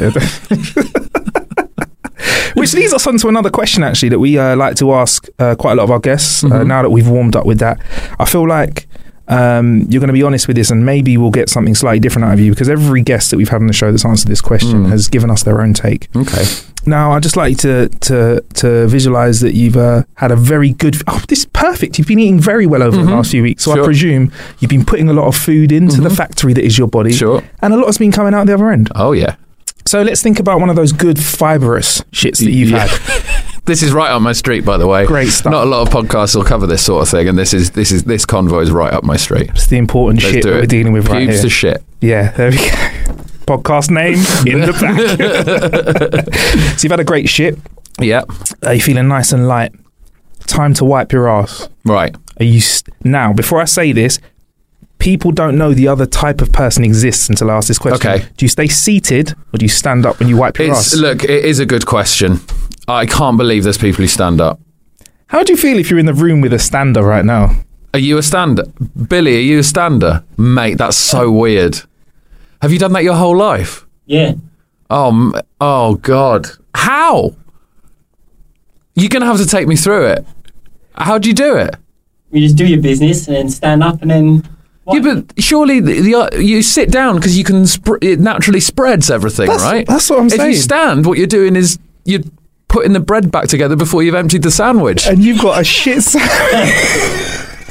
Which leads us on to another question actually that we like to ask quite a lot of our guests. Now that we've warmed up with that, I feel like you're going to be honest with this, and maybe we'll get something slightly different out of you, because every guest that we've had on the show that's answered this question has given us their own take. Okay. Now, I'd just like you to visualize that you've had a very good... Oh, this is perfect. You've been eating very well over the last few weeks. So I presume you've been putting a lot of food into the factory that is your body. Sure. And a lot has been coming out the other end. Oh, yeah. So let's think about one of those good fibrous shits that you've had. This is right up my street, by the way. Great stuff. Not a lot of podcasts will cover this sort of thing, and this convo is right up my street. It's the important Let's shit do that it. we're dealing with right Pubes here. to shit. Yeah, there we go. Podcast name in the back. So you've had a great shit. Yeah. Are you feeling nice and light? Time to wipe your ass. Right. Are you now? Before I say this, people don't know the other type of person exists until I ask this question. Okay. Do you stay seated or do you stand up when you wipe your ass? Look, it is a good question. I can't believe there's people who stand up. How do you feel if you're in the room with a stander right now? Are you a stander? Billy, are you a stander? Mate, that's so weird. Have you done that your whole life? Yeah. Oh God. How? You're going to have to take me through it. How do you do it? You just do your business and then stand up and then... Yeah, but surely you sit down because you can. It naturally spreads everything, right? That's what I'm saying. If you stand, what you're doing is you're putting the bread back together before you've emptied the sandwich. And you've got a shit sandwich.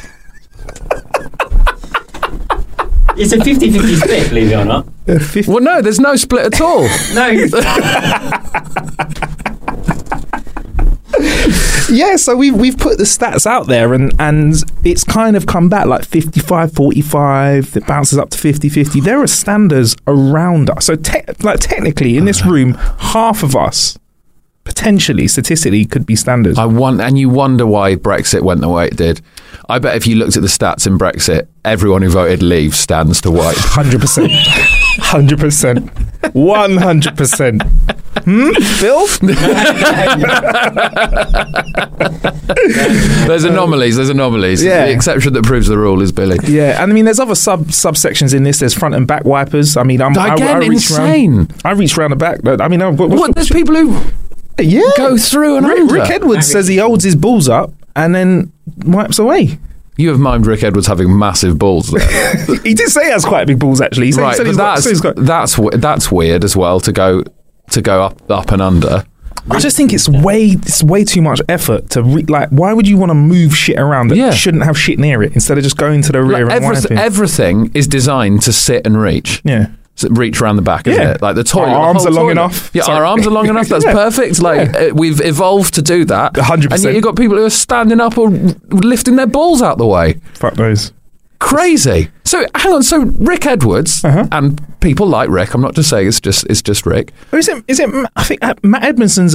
It's a 50-50 split, believe it or not. Well, no, there's no split at all. No. Yeah, so we've put the stats out there and it's kind of come back like 55-45, it bounces up to 50-50. There are standers around us. So technically in this room, half of us potentially, statistically, could be standers. And you wonder why Brexit went the way it did. I bet if you looked at the stats in Brexit, everyone who voted Leave stands to wipe. 100%. 100%. 100%. Bill? There's anomalies. Yeah. The exception that proves the rule is Billy. Yeah, and I mean, there's other subsections in this. There's front and back wipers. I mean, I insane. I reach around the back. I mean, There's people who go through and under. Rick Edwards says he holds his balls up and then wipes away. You have mimed Rick Edwards having massive balls there. He did say he has quite big balls, actually. He said, Right, but that's weird as well to go up and under. I just think it's way too much effort to why would you want to move shit around that shouldn't have shit near it instead of just going to the rear and wiping? Everything is designed to sit and reach. Yeah. So reach around the back, isn't it? Like the toilet. Our arms are long enough. Yeah, our arms are long enough. That's perfect. Like we've evolved to do that. 100%. And yet you've got people who are standing up or lifting their balls out the way. Fuck those. Crazy. So hang on. So Rick Edwards and people like Rick. I'm not just saying it's just Rick. Or is it? I think Matt Edmondson's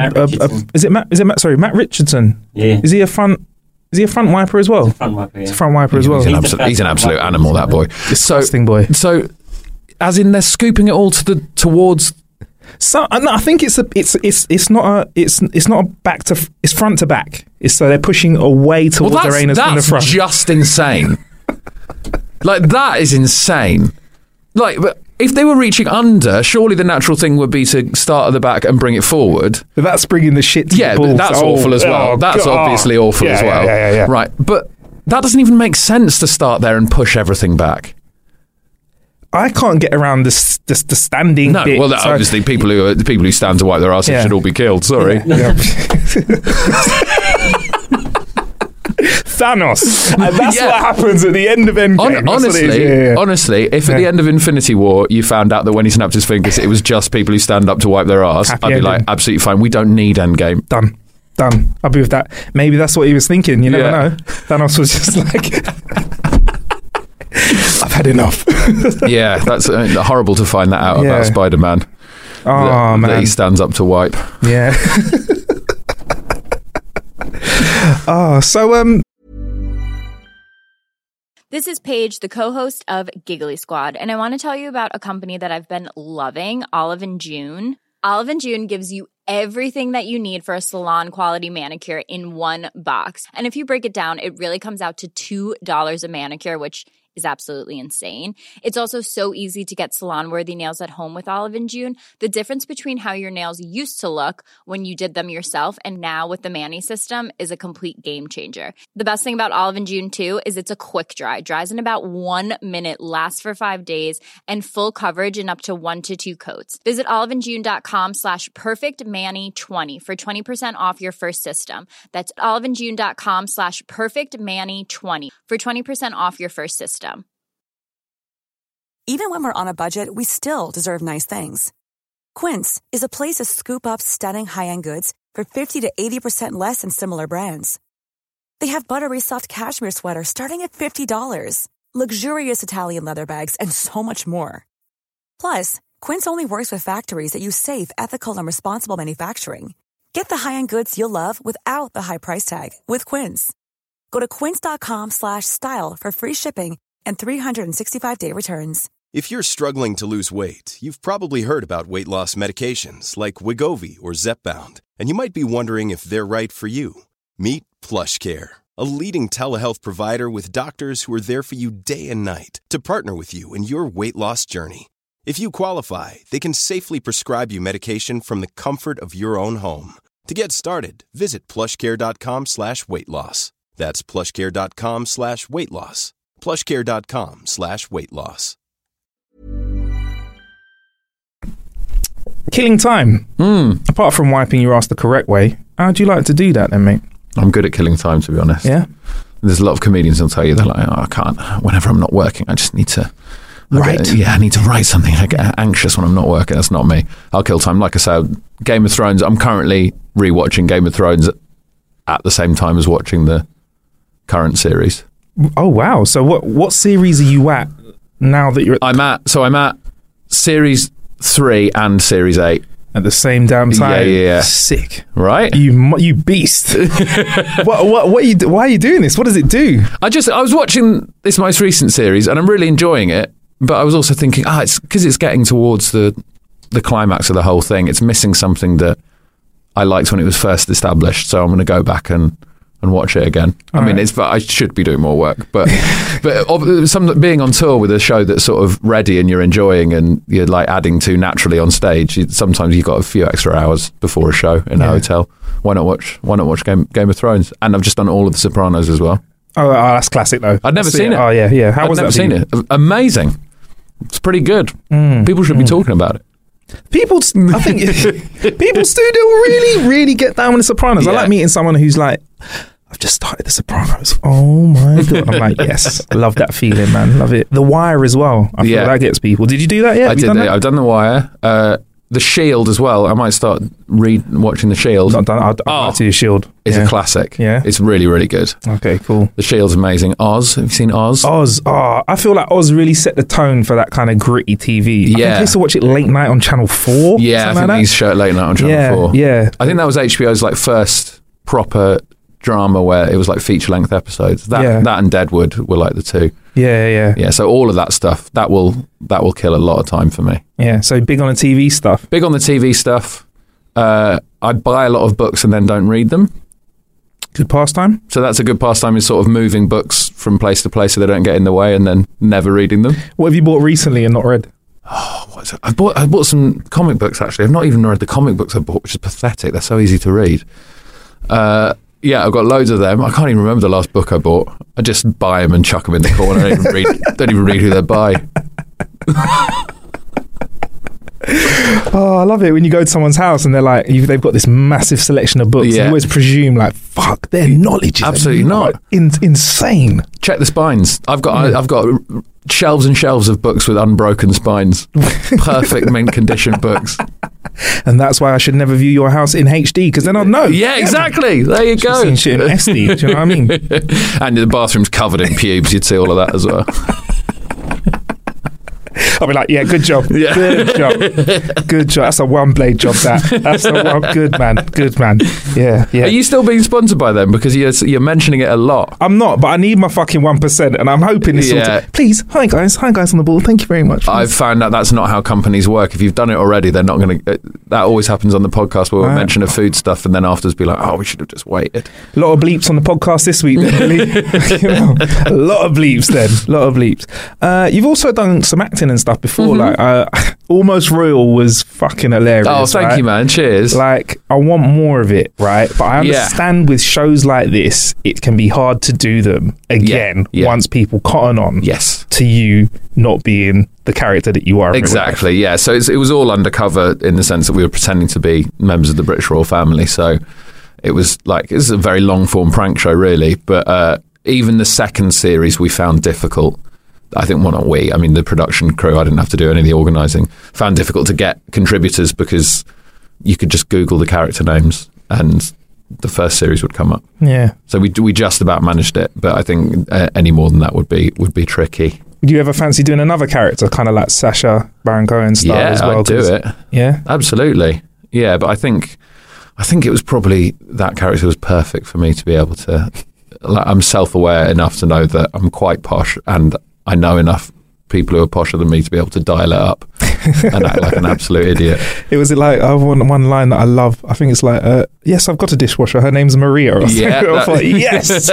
Matt Richardson. Yeah. Is he a front wiper as well? Front wiper, yeah. He's a front wiper as well. He's an absolute animal. That boy. Disgusting boy. So, as in they're scooping it all towards. So no, I think it's not a back to, it's front to back. It's so they're pushing away towards their anus from the front. That's just insane. Like that is insane. Like, but if they were reaching under, surely the natural thing would be to start at the back and bring it forward. But that's bringing the shit to the balls. But that's awful as well. That's obviously awful as well. Yeah. Right, but that doesn't even make sense to start there and push everything back. I can't get around the standing bit. Well, obviously, people who stand to wipe their arses should all be killed. Sorry. Yeah. Thanos. And that's what happens at the end of Endgame. Honestly, if at the end of Infinity War you found out that when he snapped his fingers it was just people who stand up to wipe their arse, I'd be like, absolutely fine. We don't need Endgame. Done. I'll be with that. Maybe that's what he was thinking. You never know. Thanos was just like... I've had enough. Yeah, that's horrible to find that out about Spider-Man. Man. That he stands up to wipe. Yeah. This is Paige, the co-host of Giggly Squad, and I want to tell you about a company that I've been loving, Olive & June. Olive & June gives you everything that you need for a salon-quality manicure in one box. And if you break it down, it really comes out to $2 a manicure, which is absolutely insane. It's also so easy to get salon-worthy nails at home with Olive & June. The difference between how your nails used to look when you did them yourself and now with the Mani system is a complete game changer. The best thing about Olive & June, too, is it's a quick dry. Dries in about 1 minute, lasts for 5 days, and full coverage in up to 1 to 2 coats. Visit oliveandjune.com/perfectmani20 for 20% off your first system. That's oliveandjune.com/perfectmani20 for 20% off your first system. Even when we're on a budget, we still deserve nice things. Quince is a place to scoop up stunning high-end goods for 50 to 80% less than similar brands. They have buttery soft cashmere sweaters starting at $50, luxurious Italian leather bags, and so much more. Plus, Quince only works with factories that use safe, ethical, and responsible manufacturing. Get the high-end goods you'll love without the high price tag with Quince. Go to quince.com/style for free shipping and 365-day returns. If you're struggling to lose weight, you've probably heard about weight loss medications like Wegovy or Zepbound, and you might be wondering if they're right for you. Meet PlushCare, a leading telehealth provider with doctors who are there for you day and night to partner with you in your weight loss journey. If you qualify, they can safely prescribe you medication from the comfort of your own home. To get started, visit plushcare.com/weightloss. That's plushcare.com/weightloss. plushcare.com/weightloss. Killing time. Apart from wiping your ass the correct way, how do you like to do that then, mate? I'm good at killing time, to be honest. Yeah? There's a lot of comedians who'll tell you, they're like, I can't. Whenever I'm not working, I just need to... I need to write something. I get anxious when I'm not working. That's not me. I'll kill time. Like I said, Game of Thrones, I'm currently rewatching Game of Thrones at the same time as watching the current series. Oh, wow. So what series are you at now that you're... I'm at series 3 and series 8. At the same damn time? Yeah. Sick. Right? You beast. Why are you doing this? What does it do? I was watching this most recent series and I'm really enjoying it, but I was also thinking, it's because it's getting towards the climax of the whole thing. It's missing something that I liked when it was first established, so I'm going to go back and watch it again. I should be doing more work, but being on tour with a show that's sort of ready and you're enjoying and you're like adding to naturally on stage, sometimes you've got a few extra hours before a show in a hotel. Why not watch Game of Thrones? And I've just done all of The Sopranos as well. Oh, that's classic though. I'd never seen it. Oh yeah. I'd never seen it. Amazing. It's pretty good. People should be talking about it. I think people still really, really get down with The Sopranos. Yeah. I like meeting someone who's like, I've just started The Sopranos. Oh my God. I'm like, yes, I love that feeling, man. Love it. The Wire as well. I feel that gets people. Did you do that yet? I did. I've done The Wire. The Shield as well. I might start watching The Shield. Not done. I'd like to do Shield. It's a classic. Yeah. It's really, really good. Okay, cool. The Shield's amazing. Oz. Have you seen Oz? Oz. Oh, I feel like Oz really set the tone for that kind of gritty TV. I think I used to watch it late night on Channel 4. Yeah, I think these show late night on Channel 4. Yeah. I think that was HBO's like first proper drama where it was like feature length episodes. That and Deadwood were like the two. Yeah. So all of that stuff that will kill a lot of time for me. Yeah. So big on the TV stuff. Big on the TV stuff. I buy a lot of books and then don't read them. Good pastime. So that's a good pastime, is sort of moving books from place to place so they don't get in the way and then never reading them. What have you bought recently and not read? Oh, what is it? I bought some comic books actually. I've not even read the comic books I bought, which is pathetic. They're so easy to read. Yeah, I've got loads of them. I can't even remember the last book I bought. I just buy them and chuck them in the corner. I don't even read who they're by. Oh, I love it when you go to someone's house and they're like, they've got this massive selection of books. Yeah. You always presume like, fuck, their knowledge is absolutely not insane. Check the spines. I've got shelves and shelves of books with unbroken spines. Perfect mint condition books. And that's why I should never view your house in HD, because then I'll know. Yeah, exactly. There you go. Seen shit in SD. Do you know what I mean? And the bathroom's covered in pubes. You'd see all of that as well. I'll be like, yeah, good job. Yeah. Good job. Good job. That's a one-blade job, That's a one. Good man. Good man. Yeah, yeah. Are you still being sponsored by them? Because you're mentioning it a lot. I'm not, but I need my fucking 1%, and I'm hoping this Yeah. Please, hi guys on the ball. Thank you very much. I've found out that's not how companies work. If you've done it already, they're not going to... That always happens on the podcast where we'll mention a food stuff and then afterwards be like, oh, we should have just waited. A lot of bleeps on the podcast this week, then, Billy. A lot of bleeps then. A lot of bleeps. You've also done some acting and stuff before. Like, Almost Royal was fucking hilarious. Oh, thank you, man. Cheers. Like, I want more of it, right? But I understand with shows like this, it can be hard to do them again once people cotton on to you not being the character that you are. Exactly, yeah. So it was all undercover in the sense that we were pretending to be members of the British royal family. So it was a very long form prank show, really. But even the second series we found difficult. I think, well, not we, I mean, the production crew, I didn't have to do any of the organising, found difficult to get contributors because you could just Google the character names and the first series would come up. Yeah. So we just about managed it, but I think any more than that would be tricky. Would you ever fancy doing another character, kind of like Sacha Baron Cohen style as well? Yeah, I'd do it. Yeah? Absolutely. Yeah, but I think it was probably that character was perfect for me to be able to... I'm self-aware enough to know that I'm quite posh and I know enough people who are posher than me to be able to dial it up and act like an absolute idiot. It was like, I have one line that I love. I think it's like, yes, I've got a dishwasher. Her name's Maria. Or yeah. I was like, yes.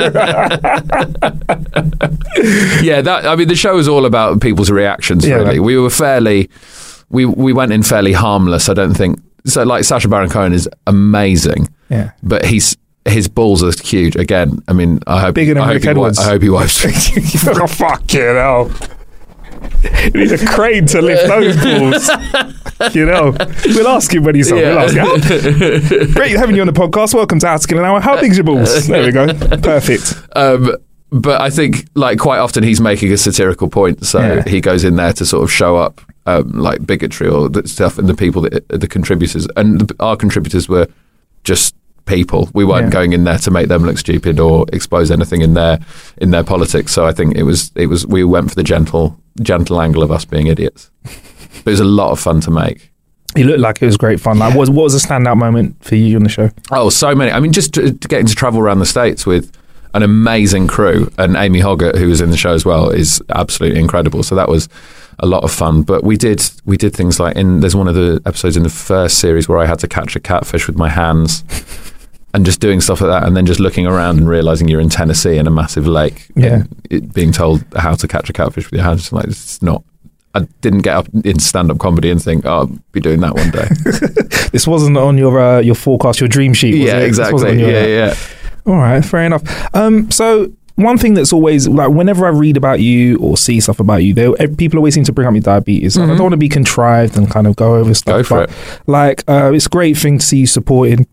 I mean, the show was all about people's reactions, really. We were we went in fairly harmless, I don't think. So, like, Sacha Baron Cohen is amazing. Yeah. But his balls are huge. Again, I mean, I hope he wipes. Oh, fucking hell. You need a crane to lift those balls. We'll ask him when he's on. We'll ask him. Great having you on the podcast. Welcome to How to Kill an Hour. How big's your balls? There we go. Perfect. But I think, like, quite often he's making a satirical point, so he goes in there to sort of show up like bigotry or stuff in the people the contributors, and our contributors were just people. We weren't going in there to make them look stupid or expose anything in their politics. So I think it was we went for the gentle angle of us being idiots. But it was a lot of fun to make. It looked like it was great fun. Like, what was a standout moment for you on the show? Oh, so many. I mean, just getting to travel around the States with an amazing crew, and Amy Hoggart, who was in the show as well, is absolutely incredible. So that was a lot of fun. But we did things like there's one of the episodes in the first series where I had to catch a catfish with my hands. And just doing stuff like that, and then just looking around and realising you're in Tennessee in a massive lake, being told how to catch a catfish with your hands. Like, it's not. I didn't get up in stand-up comedy and think, I'll be doing that one day. This wasn't on your forecast, your dream sheet, was it? Exactly. Yeah. All right, fair enough. So one thing that's always, like, whenever I read about you or see stuff about you, people always seem to bring up your diabetes. I don't want to be contrived and kind of go over stuff. Go for it. Like, it's a great thing to see you supporting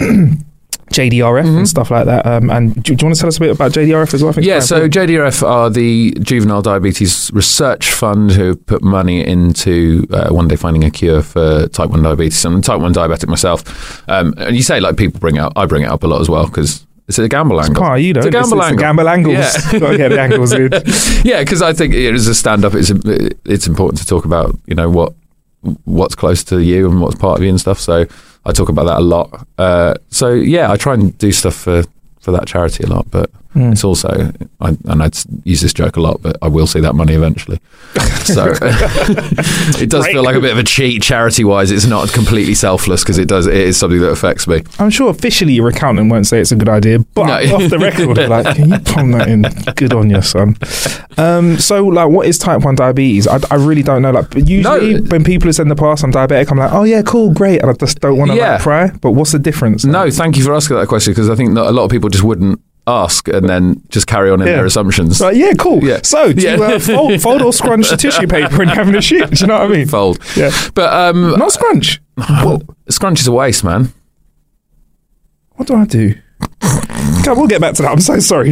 JDRF and stuff like that. And do you want to tell us a bit about JDRF as well? So JDRF are the Juvenile Diabetes Research Fund who put money into one day finding a cure for type 1 diabetes. I'm a type 1 diabetic myself. And you say, like, people I bring it up a lot as well because it's a gamble angle. It's quite, it's a gamble angle. Gamble angles. Yeah. Got to get the angles in. Yeah, because I think as a stand-up, it's important to talk about, what's close to you and what's part of you and stuff. So I talk about that a lot. I try and do stuff for that charity a lot, but it's also, I use this joke a lot, but I will see that money eventually. So it does feel like a bit of a cheat charity-wise. It's not completely selfless because it is something that affects me. I'm sure officially your accountant won't say it's a good idea, but off the record, like, can you palm that in? Good on your son. So, like, what is type 1 diabetes? I really don't know. Like, usually when people have said in the past I'm diabetic, I'm like, oh yeah, cool, great, and I just don't want to pry. But what's the difference? No, thank you for asking that question, because I think that a lot of people just wouldn't ask and then just carry on in their assumptions. Like, yeah, cool. Yeah. So, do you fold or scrunch the tissue paper when you're having a shit? Do you know what I mean? Fold. Yeah. But not scrunch. Well, scrunch is a waste, man. What do I do? God, we'll get back to that. I'm so sorry.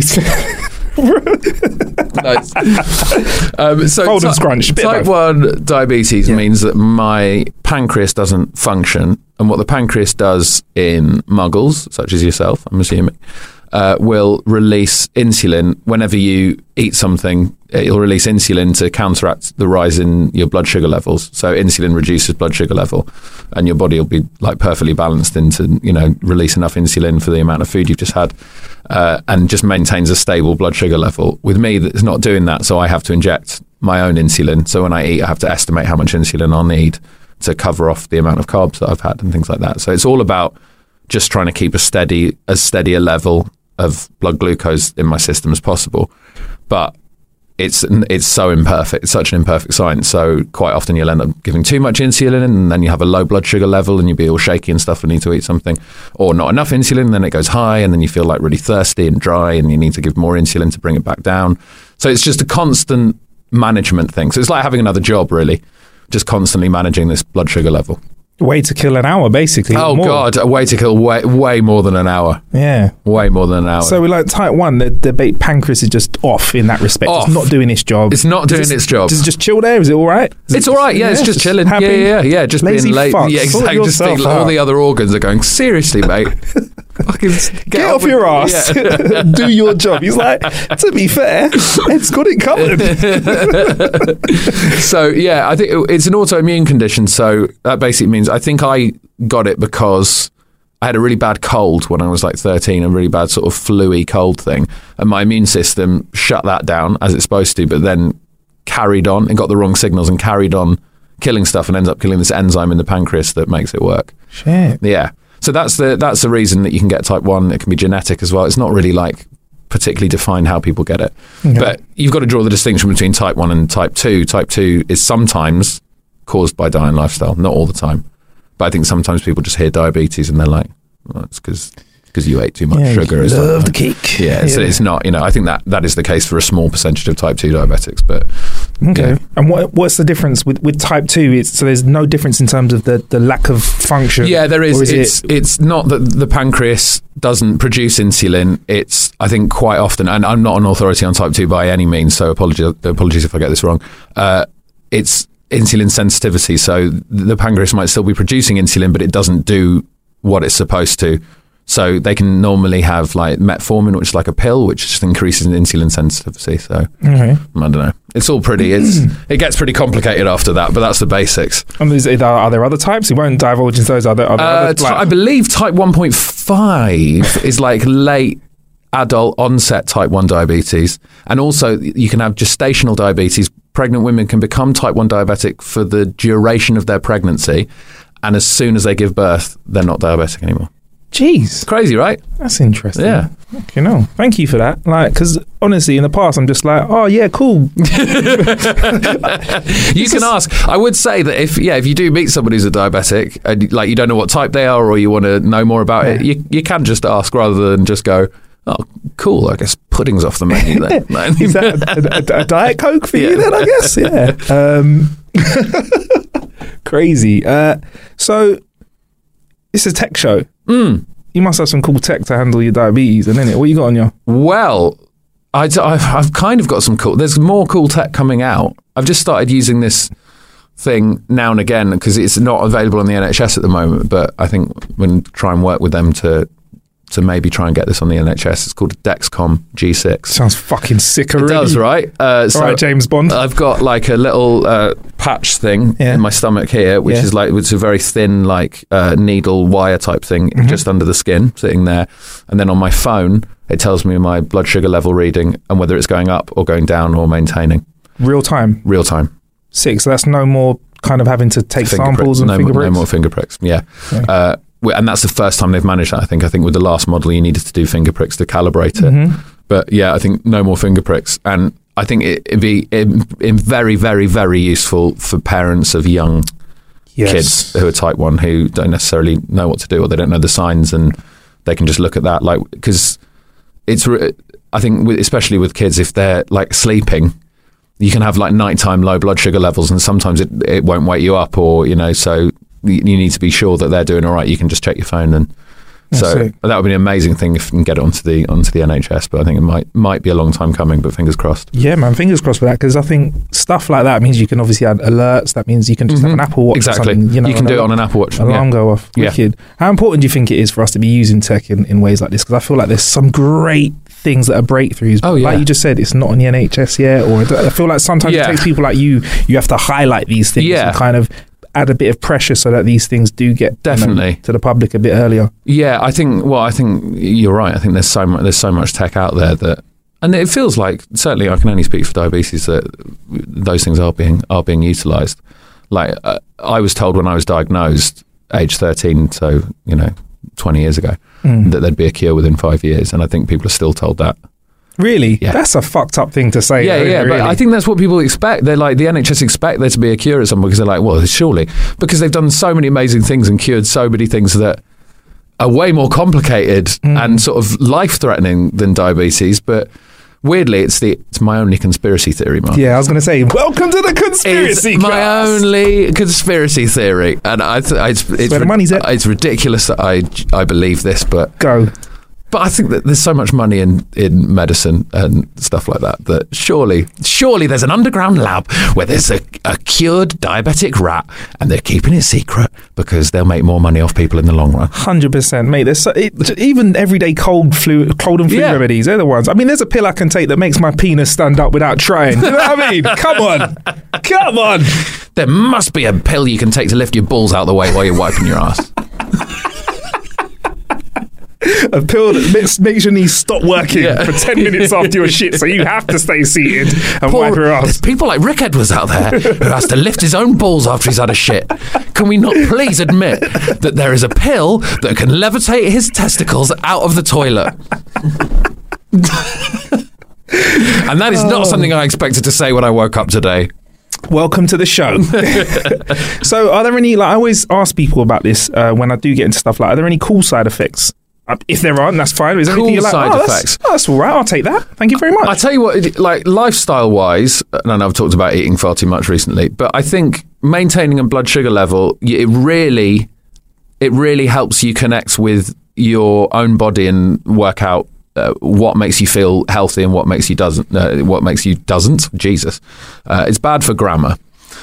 So fold and scrunch. Type 1 diabetes means that my pancreas doesn't function, and what the pancreas does in muggles, such as yourself, I'm assuming, will release insulin whenever you eat something it'll release insulin to counteract the rise in your blood sugar levels. So insulin reduces blood sugar level, and your body will be like perfectly balanced into, you know, release enough insulin for the amount of food you've just had, and just maintains a stable blood sugar level. With me, it's not doing that, so I have to inject my own insulin. So when I eat, I have to estimate how much insulin I'll need to cover off the amount of carbs that I've had and things like that. So it's all about just trying to keep as steady a level of blood glucose in my system as possible. But it's so imperfect. It's such an imperfect science. So quite often you'll end up giving too much insulin, and then you have a low blood sugar level, and you'll be all shaky and stuff and need to eat something, or not enough insulin, and then it goes high, and then you feel like really thirsty and dry, and you need to give more insulin to bring it back down. So it's just a constant management thing. So it's like having another job, really, just constantly managing this blood sugar level. Way to kill an hour, basically. Oh, more. God, a way to kill way more than an hour. Yeah. Way more than an hour. So, like type 1, the pancreas is just off in that respect. Off. It's not doing its job. It's not doing its job. Does it just chill there? Is it all right? It's all right, yeah. It's just chilling. Happy. Yeah. Just lazy being late. fuck. Yeah, exactly. Just think all the other organs are going, seriously, mate. Fucking get off your ass. Yeah. Do your job. He's like, to be fair, it's got it covered. So, yeah, I think it's an autoimmune condition. So that basically means I think I got it because I had a really bad cold when I was like 13, a really bad sort of flu-y cold thing. And my immune system shut that down as it's supposed to, but then carried on and got the wrong signals and carried on killing stuff and ends up killing this enzyme in the pancreas that makes it work. Shit. Yeah. So that's the reason that you can get type 1. It can be genetic as well. It's not really like particularly defined how people get it. Okay. But you've got to draw the distinction between type 1 and type 2. Type 2 is sometimes caused by diet and lifestyle, not all the time. But I think sometimes people just hear diabetes and they're like, well, it's because you ate too much sugar. You love the cake. Yeah, so it's not, I think that is the case for a small percentage of type 2 diabetics. But okay. Yeah. And what's the difference with type 2? So there's no difference in terms of the lack of function? Yeah, there is. It's not that the pancreas doesn't produce insulin. It's, I think, quite often, and I'm not an authority on type 2 by any means, so apologies if I get this wrong. It's insulin sensitivity. So the pancreas might still be producing insulin, but it doesn't do what it's supposed to. So they can normally have like metformin, which is like a pill, which just increases insulin sensitivity. So I don't know. It's all pretty. It gets pretty complicated after that, but that's the basics. And are there other types? You won't divulge into those. Are there other, I believe type 1.5 is like late adult onset type 1 diabetes, and also you can have gestational diabetes. Pregnant women can become type 1 diabetic for the duration of their pregnancy, and as soon as they give birth, they're not diabetic anymore. Jeez. Crazy, right? That's interesting. Yeah. Okay, no. Thank you for that. Like, because honestly, in the past, I'm just like, oh, yeah, cool. You can ask. I would say that if you do meet somebody who's a diabetic, and like you don't know what type they are or you want to know more about it, you can just ask rather than just go, oh, cool, I guess pudding's off the menu then. Is that a Diet Coke for you then, I guess? Yeah. Crazy. So, it's a tech show. You must have some cool tech to handle your diabetes, and then what you got on your? Well, I've kind of got some cool. There's more cool tech coming out. I've just started using this thing now and again because it's not available on the NHS at the moment. But I think we're going to try and work with them to maybe try and get this on the NHS. It's called Dexcom G6. Sounds fucking sick already. It does, right? So right, James Bond. I've got like a little patch thing in my stomach here, which is like, it's a very thin like needle wire type thing just under the skin sitting there. And then on my phone, it tells me my blood sugar level reading and whether it's going up or going down or maintaining. Real time? Real time. Sick. So that's no more kind of having to take samples and finger pricks? No more finger pricks, yeah. Okay. And that's the first time they've managed that, I think. I think with the last model, you needed to do finger pricks to calibrate it. But yeah, I think no more finger pricks. And I think it'd be very, very, very useful for parents of young kids who are type 1 who don't necessarily know what to do or they don't know the signs, and they can just look at that. Like, because it's, I think, especially with kids, if they're like sleeping, you can have like nighttime low blood sugar levels, and sometimes it won't wake you up, or, so you need to be sure that they're doing all right. You can just check your phone, and so that would be an amazing thing if you can get it onto the NHS. But I think it might be a long time coming. But fingers crossed. Yeah, man, fingers crossed for that, because I think stuff like that means you can obviously add alerts. That means you can just have an Apple Watch. Exactly, or something, you can do it on an Apple Watch. Alarm go off. Wicked. How important do you think it is for us to be using tech in ways like this? Because I feel like there's some great things that are breakthroughs. Oh, yeah. Like you just said, it's not on the NHS yet, or I feel like sometimes it takes people like you have to highlight these things and kind of add a bit of pressure so that these things do get definitely to the public a bit earlier. Yeah, I think you're right. I think there's so much tech out there that, and it feels like, certainly I can only speak for diabetes, that those things are being utilised. Like I was told when I was diagnosed, age 13, so 20 years ago, that there'd be a cure within 5 years, and I think people are still told that. Really? Yeah. That's a fucked up thing to say. Yeah, though, yeah, really. but I think that's what people expect. They're like, the NHS expect there to be a cure at some point, because they're like, well, surely, because they've done so many amazing things and cured so many things that are way more complicated and sort of life-threatening than diabetes. But weirdly, it's my only conspiracy theory, Mark. Yeah, I was going to say, welcome to the conspiracy It's my cast. only conspiracy theory, and it's where the money's at. It's ridiculous that I believe this, but I think that there's so much money in medicine and stuff like that surely there's an underground lab where there's a cured diabetic rat, and they're keeping it secret because they'll make more money off people in the long run. 100%, mate. There's even everyday cold and flu remedies. They're the ones. I mean, there's a pill I can take that makes my penis stand up without trying. You know what I mean? Come on. There must be a pill you can take to lift your balls out of the way while you're wiping your ass. A pill that makes your knees stop working for 10 minutes after your shit, so you have to stay seated and wipe your ass. There's people like Rick Edwards out there who has to lift his own balls after he's had a shit. Can we not please admit that there is a pill that can levitate his testicles out of the toilet? And that is not something I expected to say when I woke up today. Welcome to the show. So are there any, I always ask people about this when I do get into stuff, are there any cool side effects? If there aren't, that's fine. Is there anything you're like, side effects? That's all right, I'll take that. Thank you very much. I tell you what, lifestyle-wise, and I know I've talked about eating far too much recently, but I think maintaining a blood sugar level, it really helps you connect with your own body and work out what makes you feel healthy and what makes you doesn't. Jesus, it's bad for grammar.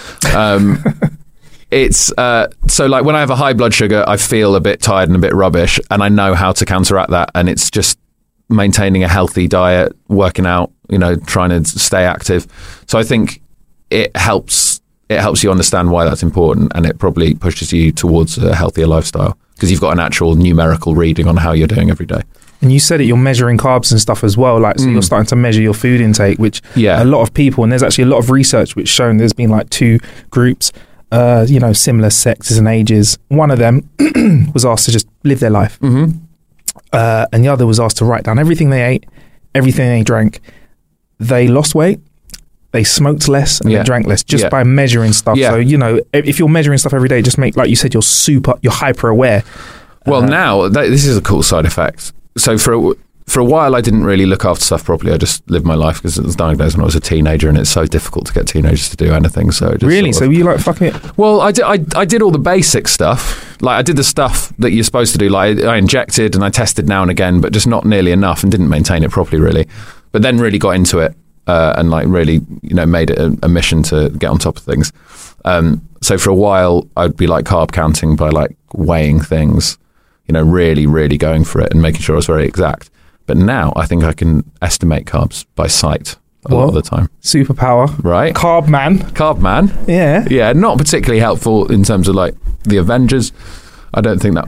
It's so like when I have a high blood sugar, I feel a bit tired and a bit rubbish, and I know how to counteract that. And it's just maintaining a healthy diet, working out, trying to stay active. So I think it helps you understand why that's important, and it probably pushes you towards a healthier lifestyle because you've got an actual numerical reading on how you're doing every day. And you said it, you're measuring carbs and stuff as well, so you're starting to measure your food intake, which a lot of people, and there's actually a lot of research which shown there's been like two groups, similar sexes and ages. One of them was asked to just live their life, and the other was asked to write down everything they ate, everything they drank. They lost weight, they smoked less, and they drank less just by measuring stuff. So if you're measuring stuff every day, just make, like you said, you're hyper aware. Well, now this is a cool side effect. So for a while, I didn't really look after stuff properly. I just lived my life because it was diagnosed when I was a teenager, and it's so difficult to get teenagers to do anything. So really, so you like fucking it? Well, I did all the basic stuff. Like I did the stuff that you're supposed to do. Like I injected and I tested now and again, but just not nearly enough, and didn't maintain it properly, really. But then really got into it and like really, made it a mission to get on top of things. So for a while, I'd be like carb counting by like weighing things. Really, really going for it and making sure I was very exact. But now I think I can estimate carbs by sight a lot of the time. Superpower. Right? Carb man. Yeah. Yeah, not particularly helpful in terms of like the Avengers. I don't think that...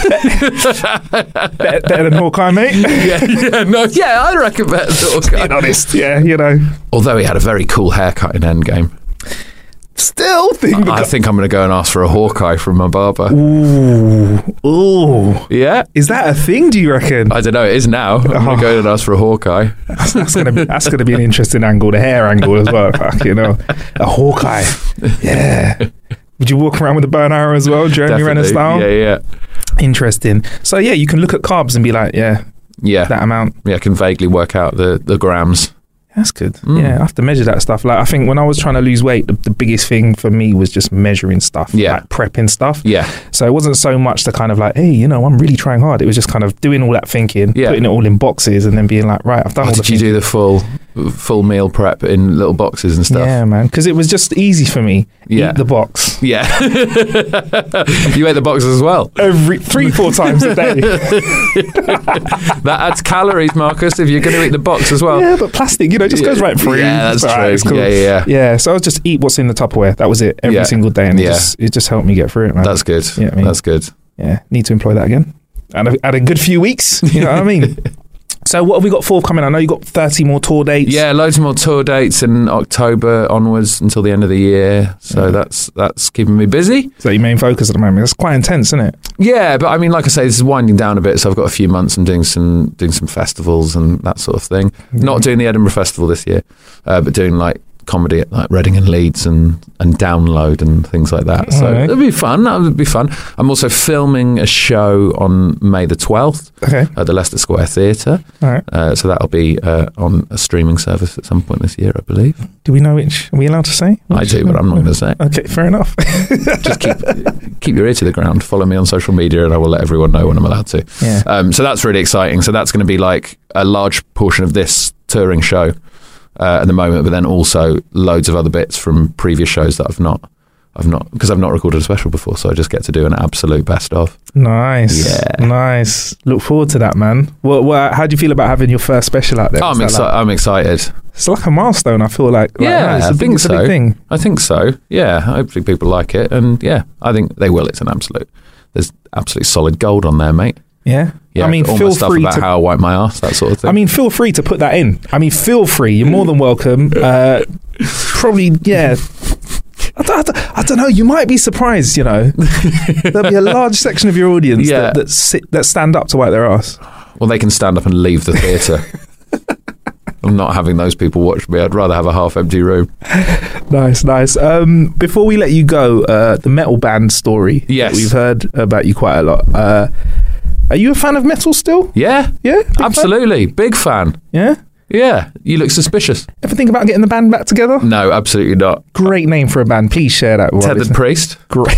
better than Hawkeye, mate? I reckon better than Hawkeye. Being honest, Although he had a very cool haircut in Endgame. Still I think I'm going to go and ask for a Hawkeye from my barber. Ooh. Yeah. Is that a thing, do you reckon? I don't know, it is now. I'm going to go and ask for a Hawkeye. That's going to be an interesting angle, the hair angle as well. A Hawkeye. Yeah. Would you walk around with a burn arrow as well, Jeremy Renner style? Yeah. Interesting. So you can look at carbs and be like, that amount. Yeah, I can vaguely work out the grams. That's good. Yeah, I have to measure that stuff. Like I think when I was trying to lose weight, the biggest thing for me was just measuring stuff, like prepping stuff. Yeah. So it wasn't so much the kind of like, hey, I'm really trying hard. It was just kind of doing all that thinking, putting it all in boxes, and then being like, right, I've done all the thinking. Did you do the full meal prep in little boxes and stuff. Yeah, man, because it was just easy for me. Yeah. Eat the box. Yeah. You ate the box as well. Every 3-4 times a day. That adds calories, Marcus, if you're going to eat the box as well. Yeah, but plastic, just goes right through. Yeah, that's It's all right, true. it's cool. Yeah. Yeah, so I was just eat what's in the Tupperware. That was it every single day, and it just helped me get through it, man. That's good. Yeah, That's good. Yeah, need to employ that again. And I've had a good few weeks, you know what I mean? So what have we got forthcoming? I know you got 30 more tour dates. Yeah, loads more tour dates in October onwards until the end of the year. So that's keeping me busy. Is that your main focus at the moment? That's quite intense, isn't it? Yeah, but I mean, like I say, this is winding down a bit. So I've got a few months. I'm doing some festivals and that sort of thing. Not doing the Edinburgh Festival this year, but doing like comedy at like Reading and Leeds and Download and things like that. So right. it'll be fun. That would be fun. I'm also filming a show on May the 12th at the Leicester Square Theatre. All right. So that'll be on a streaming service at some point this year, I believe. Do we know which? Are we allowed to say? I do, but I'm not going to say. Okay, fair enough. Just keep your ear to the ground. Follow me on social media and I will let everyone know when I'm allowed to. Yeah. So that's really exciting. So that's going to be like a large portion of this touring show at the moment, but then also loads of other bits from previous shows that I've not because I've not recorded a special before, so I just get to do an absolute best of. Nice. Yeah. Nice. Look forward to that, man. How do you feel about having your first special out there? I'm excited. It's like a milestone, I feel like. Yeah, it's a big thing. I think so. Yeah, hopefully people like it, and yeah, I think they will. There's absolute solid gold on there, mate. Yeah. Yeah, I mean, all feel my stuff free about how I wipe my ass, that sort of thing. I mean, feel free to put that in. I mean, feel free. You're more than welcome. Probably, yeah. I don't know. You might be surprised. There'll be a large section of your audience that stand up to wipe their ass. Well, they can stand up and leave the theatre. I'm not having those people watch me. I'd rather have a half-empty room. Nice. Before we let you go, the metal band story. Yes, we've heard about you quite a lot. Are you a fan of metal still? Yeah, absolutely. Big fan. Yeah. You look suspicious. Ever think about getting the band back together? No, absolutely not. Great name for a band. Please share that with us. Tethered Priest. Great.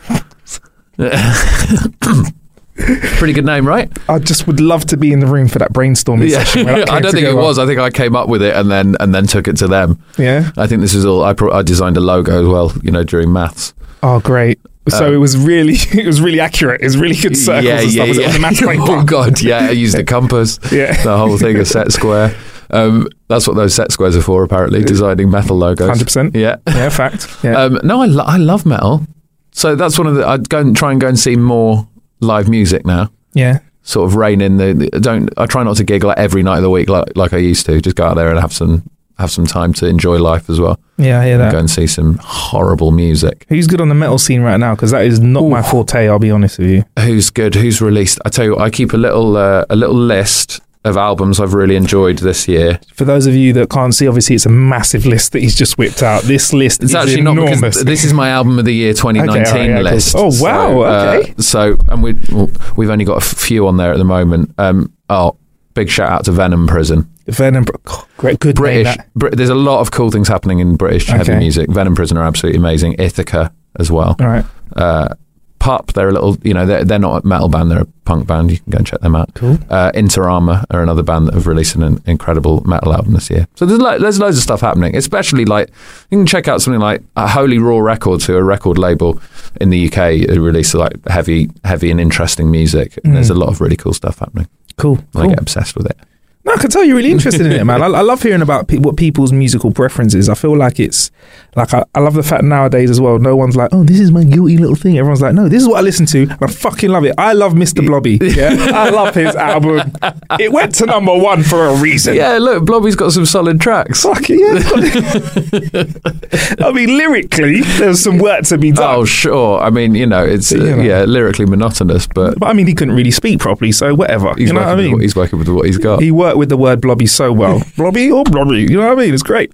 Pretty good name, right? I just would love to be in the room for that brainstorming session. Where that I don't think it was. I think I came up with it and then took it to them. Yeah. I think this is all. I designed a logo as well. During maths. Oh, great. So it was really accurate. It was really good circles and stuff. Was it on the maths paper? Oh God, yeah. I used a compass. The whole thing, a set square. That's what those set squares are for, apparently, designing metal logos. 100%. Yeah, fact. Yeah. No, I love metal. So that's one of the. I'd try and go and see more live music now. Yeah. Sort of rein in I try not to gig like every night of the week like I used to. Just go out there and have some time to enjoy life as well. Yeah, I hear that. Go and see some horrible music. Who's good on the metal scene right now? Because that is not my forte, I'll be honest with you. Who's good? Who's released? I tell you what, I keep a little list of albums I've really enjoyed this year. For those of you that can't see, obviously it's a massive list that he's just whipped out. This list is actually enormous. Not because this is my album of the year 2019 list. Cool. Oh wow! Okay. And we've only got a few on there at the moment. Big shout out to Venom Prison. Great, good British. There's a lot of cool things happening in British heavy music. Venom Prison are absolutely amazing. Ithaca as well. All right. Pup, they're a little, they're not a metal band, they're a punk band. You can go and check them out. Cool. Interama are another band that have released an incredible metal album this year. So there's loads of stuff happening, especially like, you can check out something like Holy Raw Records, who are a record label in the UK who release like heavy and interesting music. And there's a lot of really cool stuff happening. Cool. I get obsessed with it. No, I can tell you're really interested in it, man. I love hearing about what people's musical preferences. I feel like it's like I love the fact nowadays as well. No one's like, oh, this is my guilty little thing. Everyone's like, no, this is what I listen to. And I fucking love it. I love Mr. Blobby. Yeah, I love his album. It went to #1 for a reason. Yeah, look, Blobby's got some solid tracks. Fuck it, yeah. I mean, lyrically, there's some work to be done. Oh, sure. I mean, it's lyrically monotonous, but I mean, he couldn't really speak properly, so whatever. He's working with what he's got. He worked with the word blobby so well. Blobby or blobby, you know what I mean? It's great.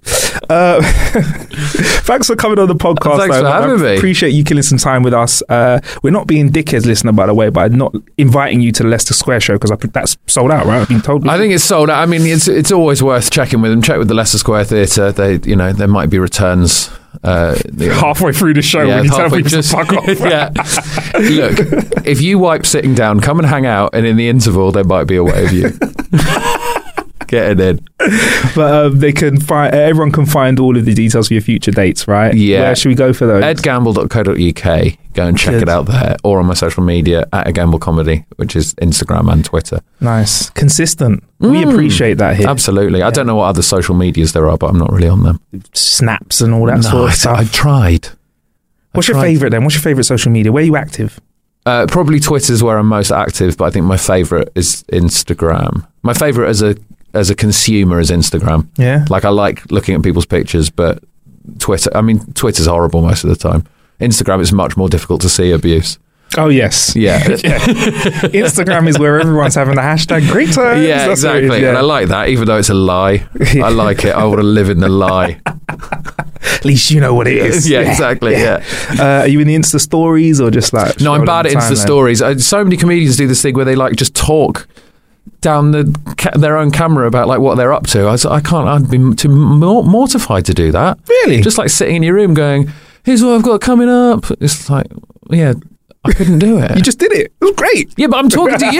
Thanks for coming on the podcast. Thanks for having me. Appreciate you killing some time with us. We're not being dickheads, listener, by the way, by not inviting you to the Leicester Square show because that's sold out, right? I've been told. I think it's sold out. I mean, it's always worth checking with them. Check with the Leicester Square Theatre. There might be returns. Halfway through the show when you tell people to fuck off. Yeah. Look, if you wipe sitting down, come and hang out, and in the interval there might be a way of you. Getting in. But they can find. Everyone can find all of the details for your future dates, right? Yeah. Where should we go for those? edgamble.co.uk. Go and check Good. it out there, or on my social media at Gamble Comedy, which is Instagram and Twitter. Nice, consistent. We appreciate that here. Absolutely. I don't know what other social medias there are, but I'm not really on them. Snaps and all that sort of stuff. I tried. What's your favourite then? What's your favourite social media? Where are you active? Probably Twitter's where I'm most active, but I think my favourite is Instagram. My favourite as a consumer is Instagram. Yeah. Like I like looking at people's pictures, but Twitter's horrible most of the time. Instagram is much more difficult to see abuse. Oh, yes. Yeah. Instagram is where everyone's having the hashtag great times. Yeah, That's what it is, exactly. yeah. And I like that, even though it's a lie. I like it. I want to live in the lie. At least you know what it is. Yeah, exactly. Yeah. Are you in the Insta stories or just like... No, I'm scrolling bad at the Insta timeline? stories. So many comedians do this thing where they like just talk down their own camera about like what they're up to. I can't. I'd be too mortified to do that. Really? Just like sitting in your room going, "Here's what I've got coming up." It's like, yeah, I couldn't do it. You just did it. It was great. Yeah, but I'm talking to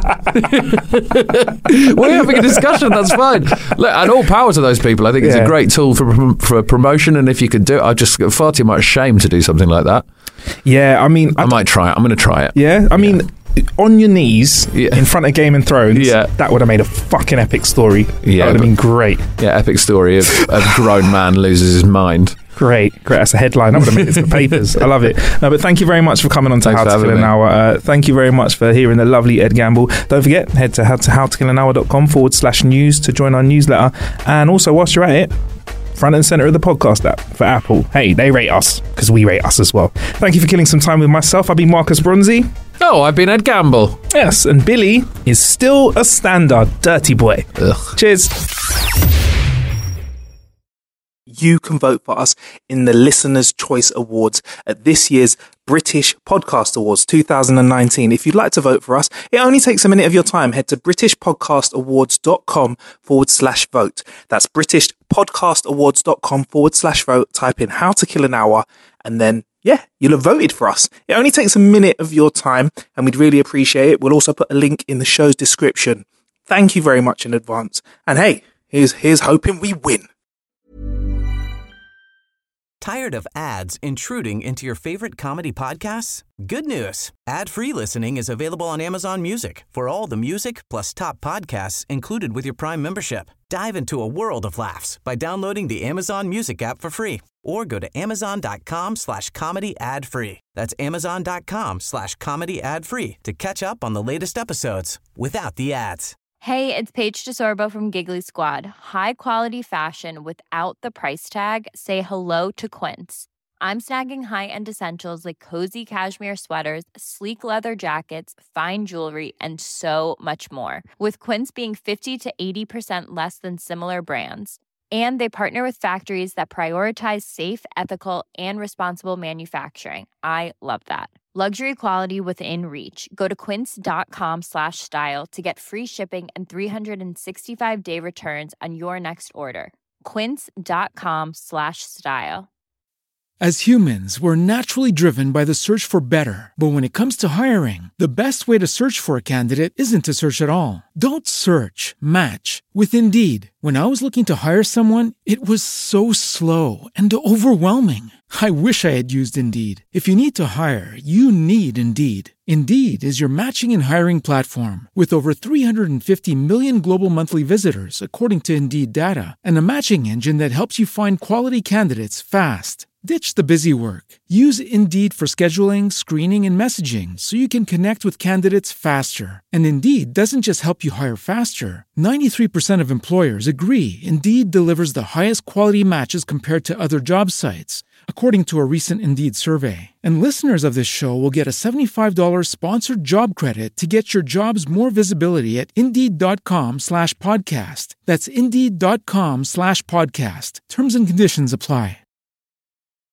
you. We're having a discussion. That's fine. Look, and all power to those people. I think it's a great tool for promotion. And if you could do it, I've just got far too much shame to do something like that. Yeah, I mean... I might try it. I'm going to try it. Yeah, I mean... On your knees in front of Game of Thrones, Yeah. that would have made a fucking epic story. Yeah, That would have been great. Yeah, epic story of a grown man loses his mind. Great. That's a headline. I would have made it to the papers. I love it. No, but thank you very much for coming on to Thanks How for to Kill having an me. Hour. Thank you very much for hearing the lovely Ed Gamble. Don't forget, head to howtokillanhour.com/news to join our newsletter. And also, whilst you're at it, front and center of the podcast app for Apple. Hey, they rate us because we rate us as well. Thank you for killing some time with myself. I've been Marcus Bronzy. Oh, I've been Ed Gamble. Yes, and Billy is still a standard dirty boy. Ugh. Cheers. You can vote for us in the Listener's Choice Awards at this year's British Podcast Awards 2019. If you'd like to vote for us, it only takes a minute of your time. Head to britishpodcastawards.com/vote. That's britishpodcastawards.com/vote. Type in How to Kill an Hour and then you'll have voted for us. It only takes a minute of your time and we'd really appreciate it. We'll also put a link in the show's description. Thank you very much in advance. And hey, here's hoping we win. Tired of ads intruding into your favorite comedy podcasts? Good news. Ad-free listening is available on Amazon Music for all the music plus top podcasts included with your Prime membership. Dive into a world of laughs by downloading the Amazon Music app for free or go to amazon.com/comedy ad-free. That's amazon.com/comedy ad-free to catch up on the latest episodes without the ads. Hey, it's Paige DeSorbo from Giggly Squad. High quality fashion without the price tag. Say hello to Quince. I'm snagging high-end essentials like cozy cashmere sweaters, sleek leather jackets, fine jewelry, and so much more. With Quince being 50 to 80% less than similar brands. And they partner with factories that prioritize safe, ethical, and responsible manufacturing. I love that. Luxury quality within reach. Go to quince.com/style to get free shipping and 365-day returns on your next order. Quince.com/style. As humans, we're naturally driven by the search for better. But when it comes to hiring, the best way to search for a candidate isn't to search at all. Don't search, match with Indeed. When I was looking to hire someone, it was so slow and overwhelming. I wish I had used Indeed. If you need to hire, you need Indeed. Indeed is your matching and hiring platform with over 350 million global monthly visitors, according to Indeed data, and a matching engine that helps you find quality candidates fast. Ditch the busy work. Use Indeed for scheduling, screening, and messaging so you can connect with candidates faster. And Indeed doesn't just help you hire faster. 93% of employers agree Indeed delivers the highest quality matches compared to other job sites, according to a recent Indeed survey. And listeners of this show will get a $75 sponsored job credit to get your jobs more visibility at Indeed.com/podcast. That's Indeed.com/podcast. Terms and conditions apply.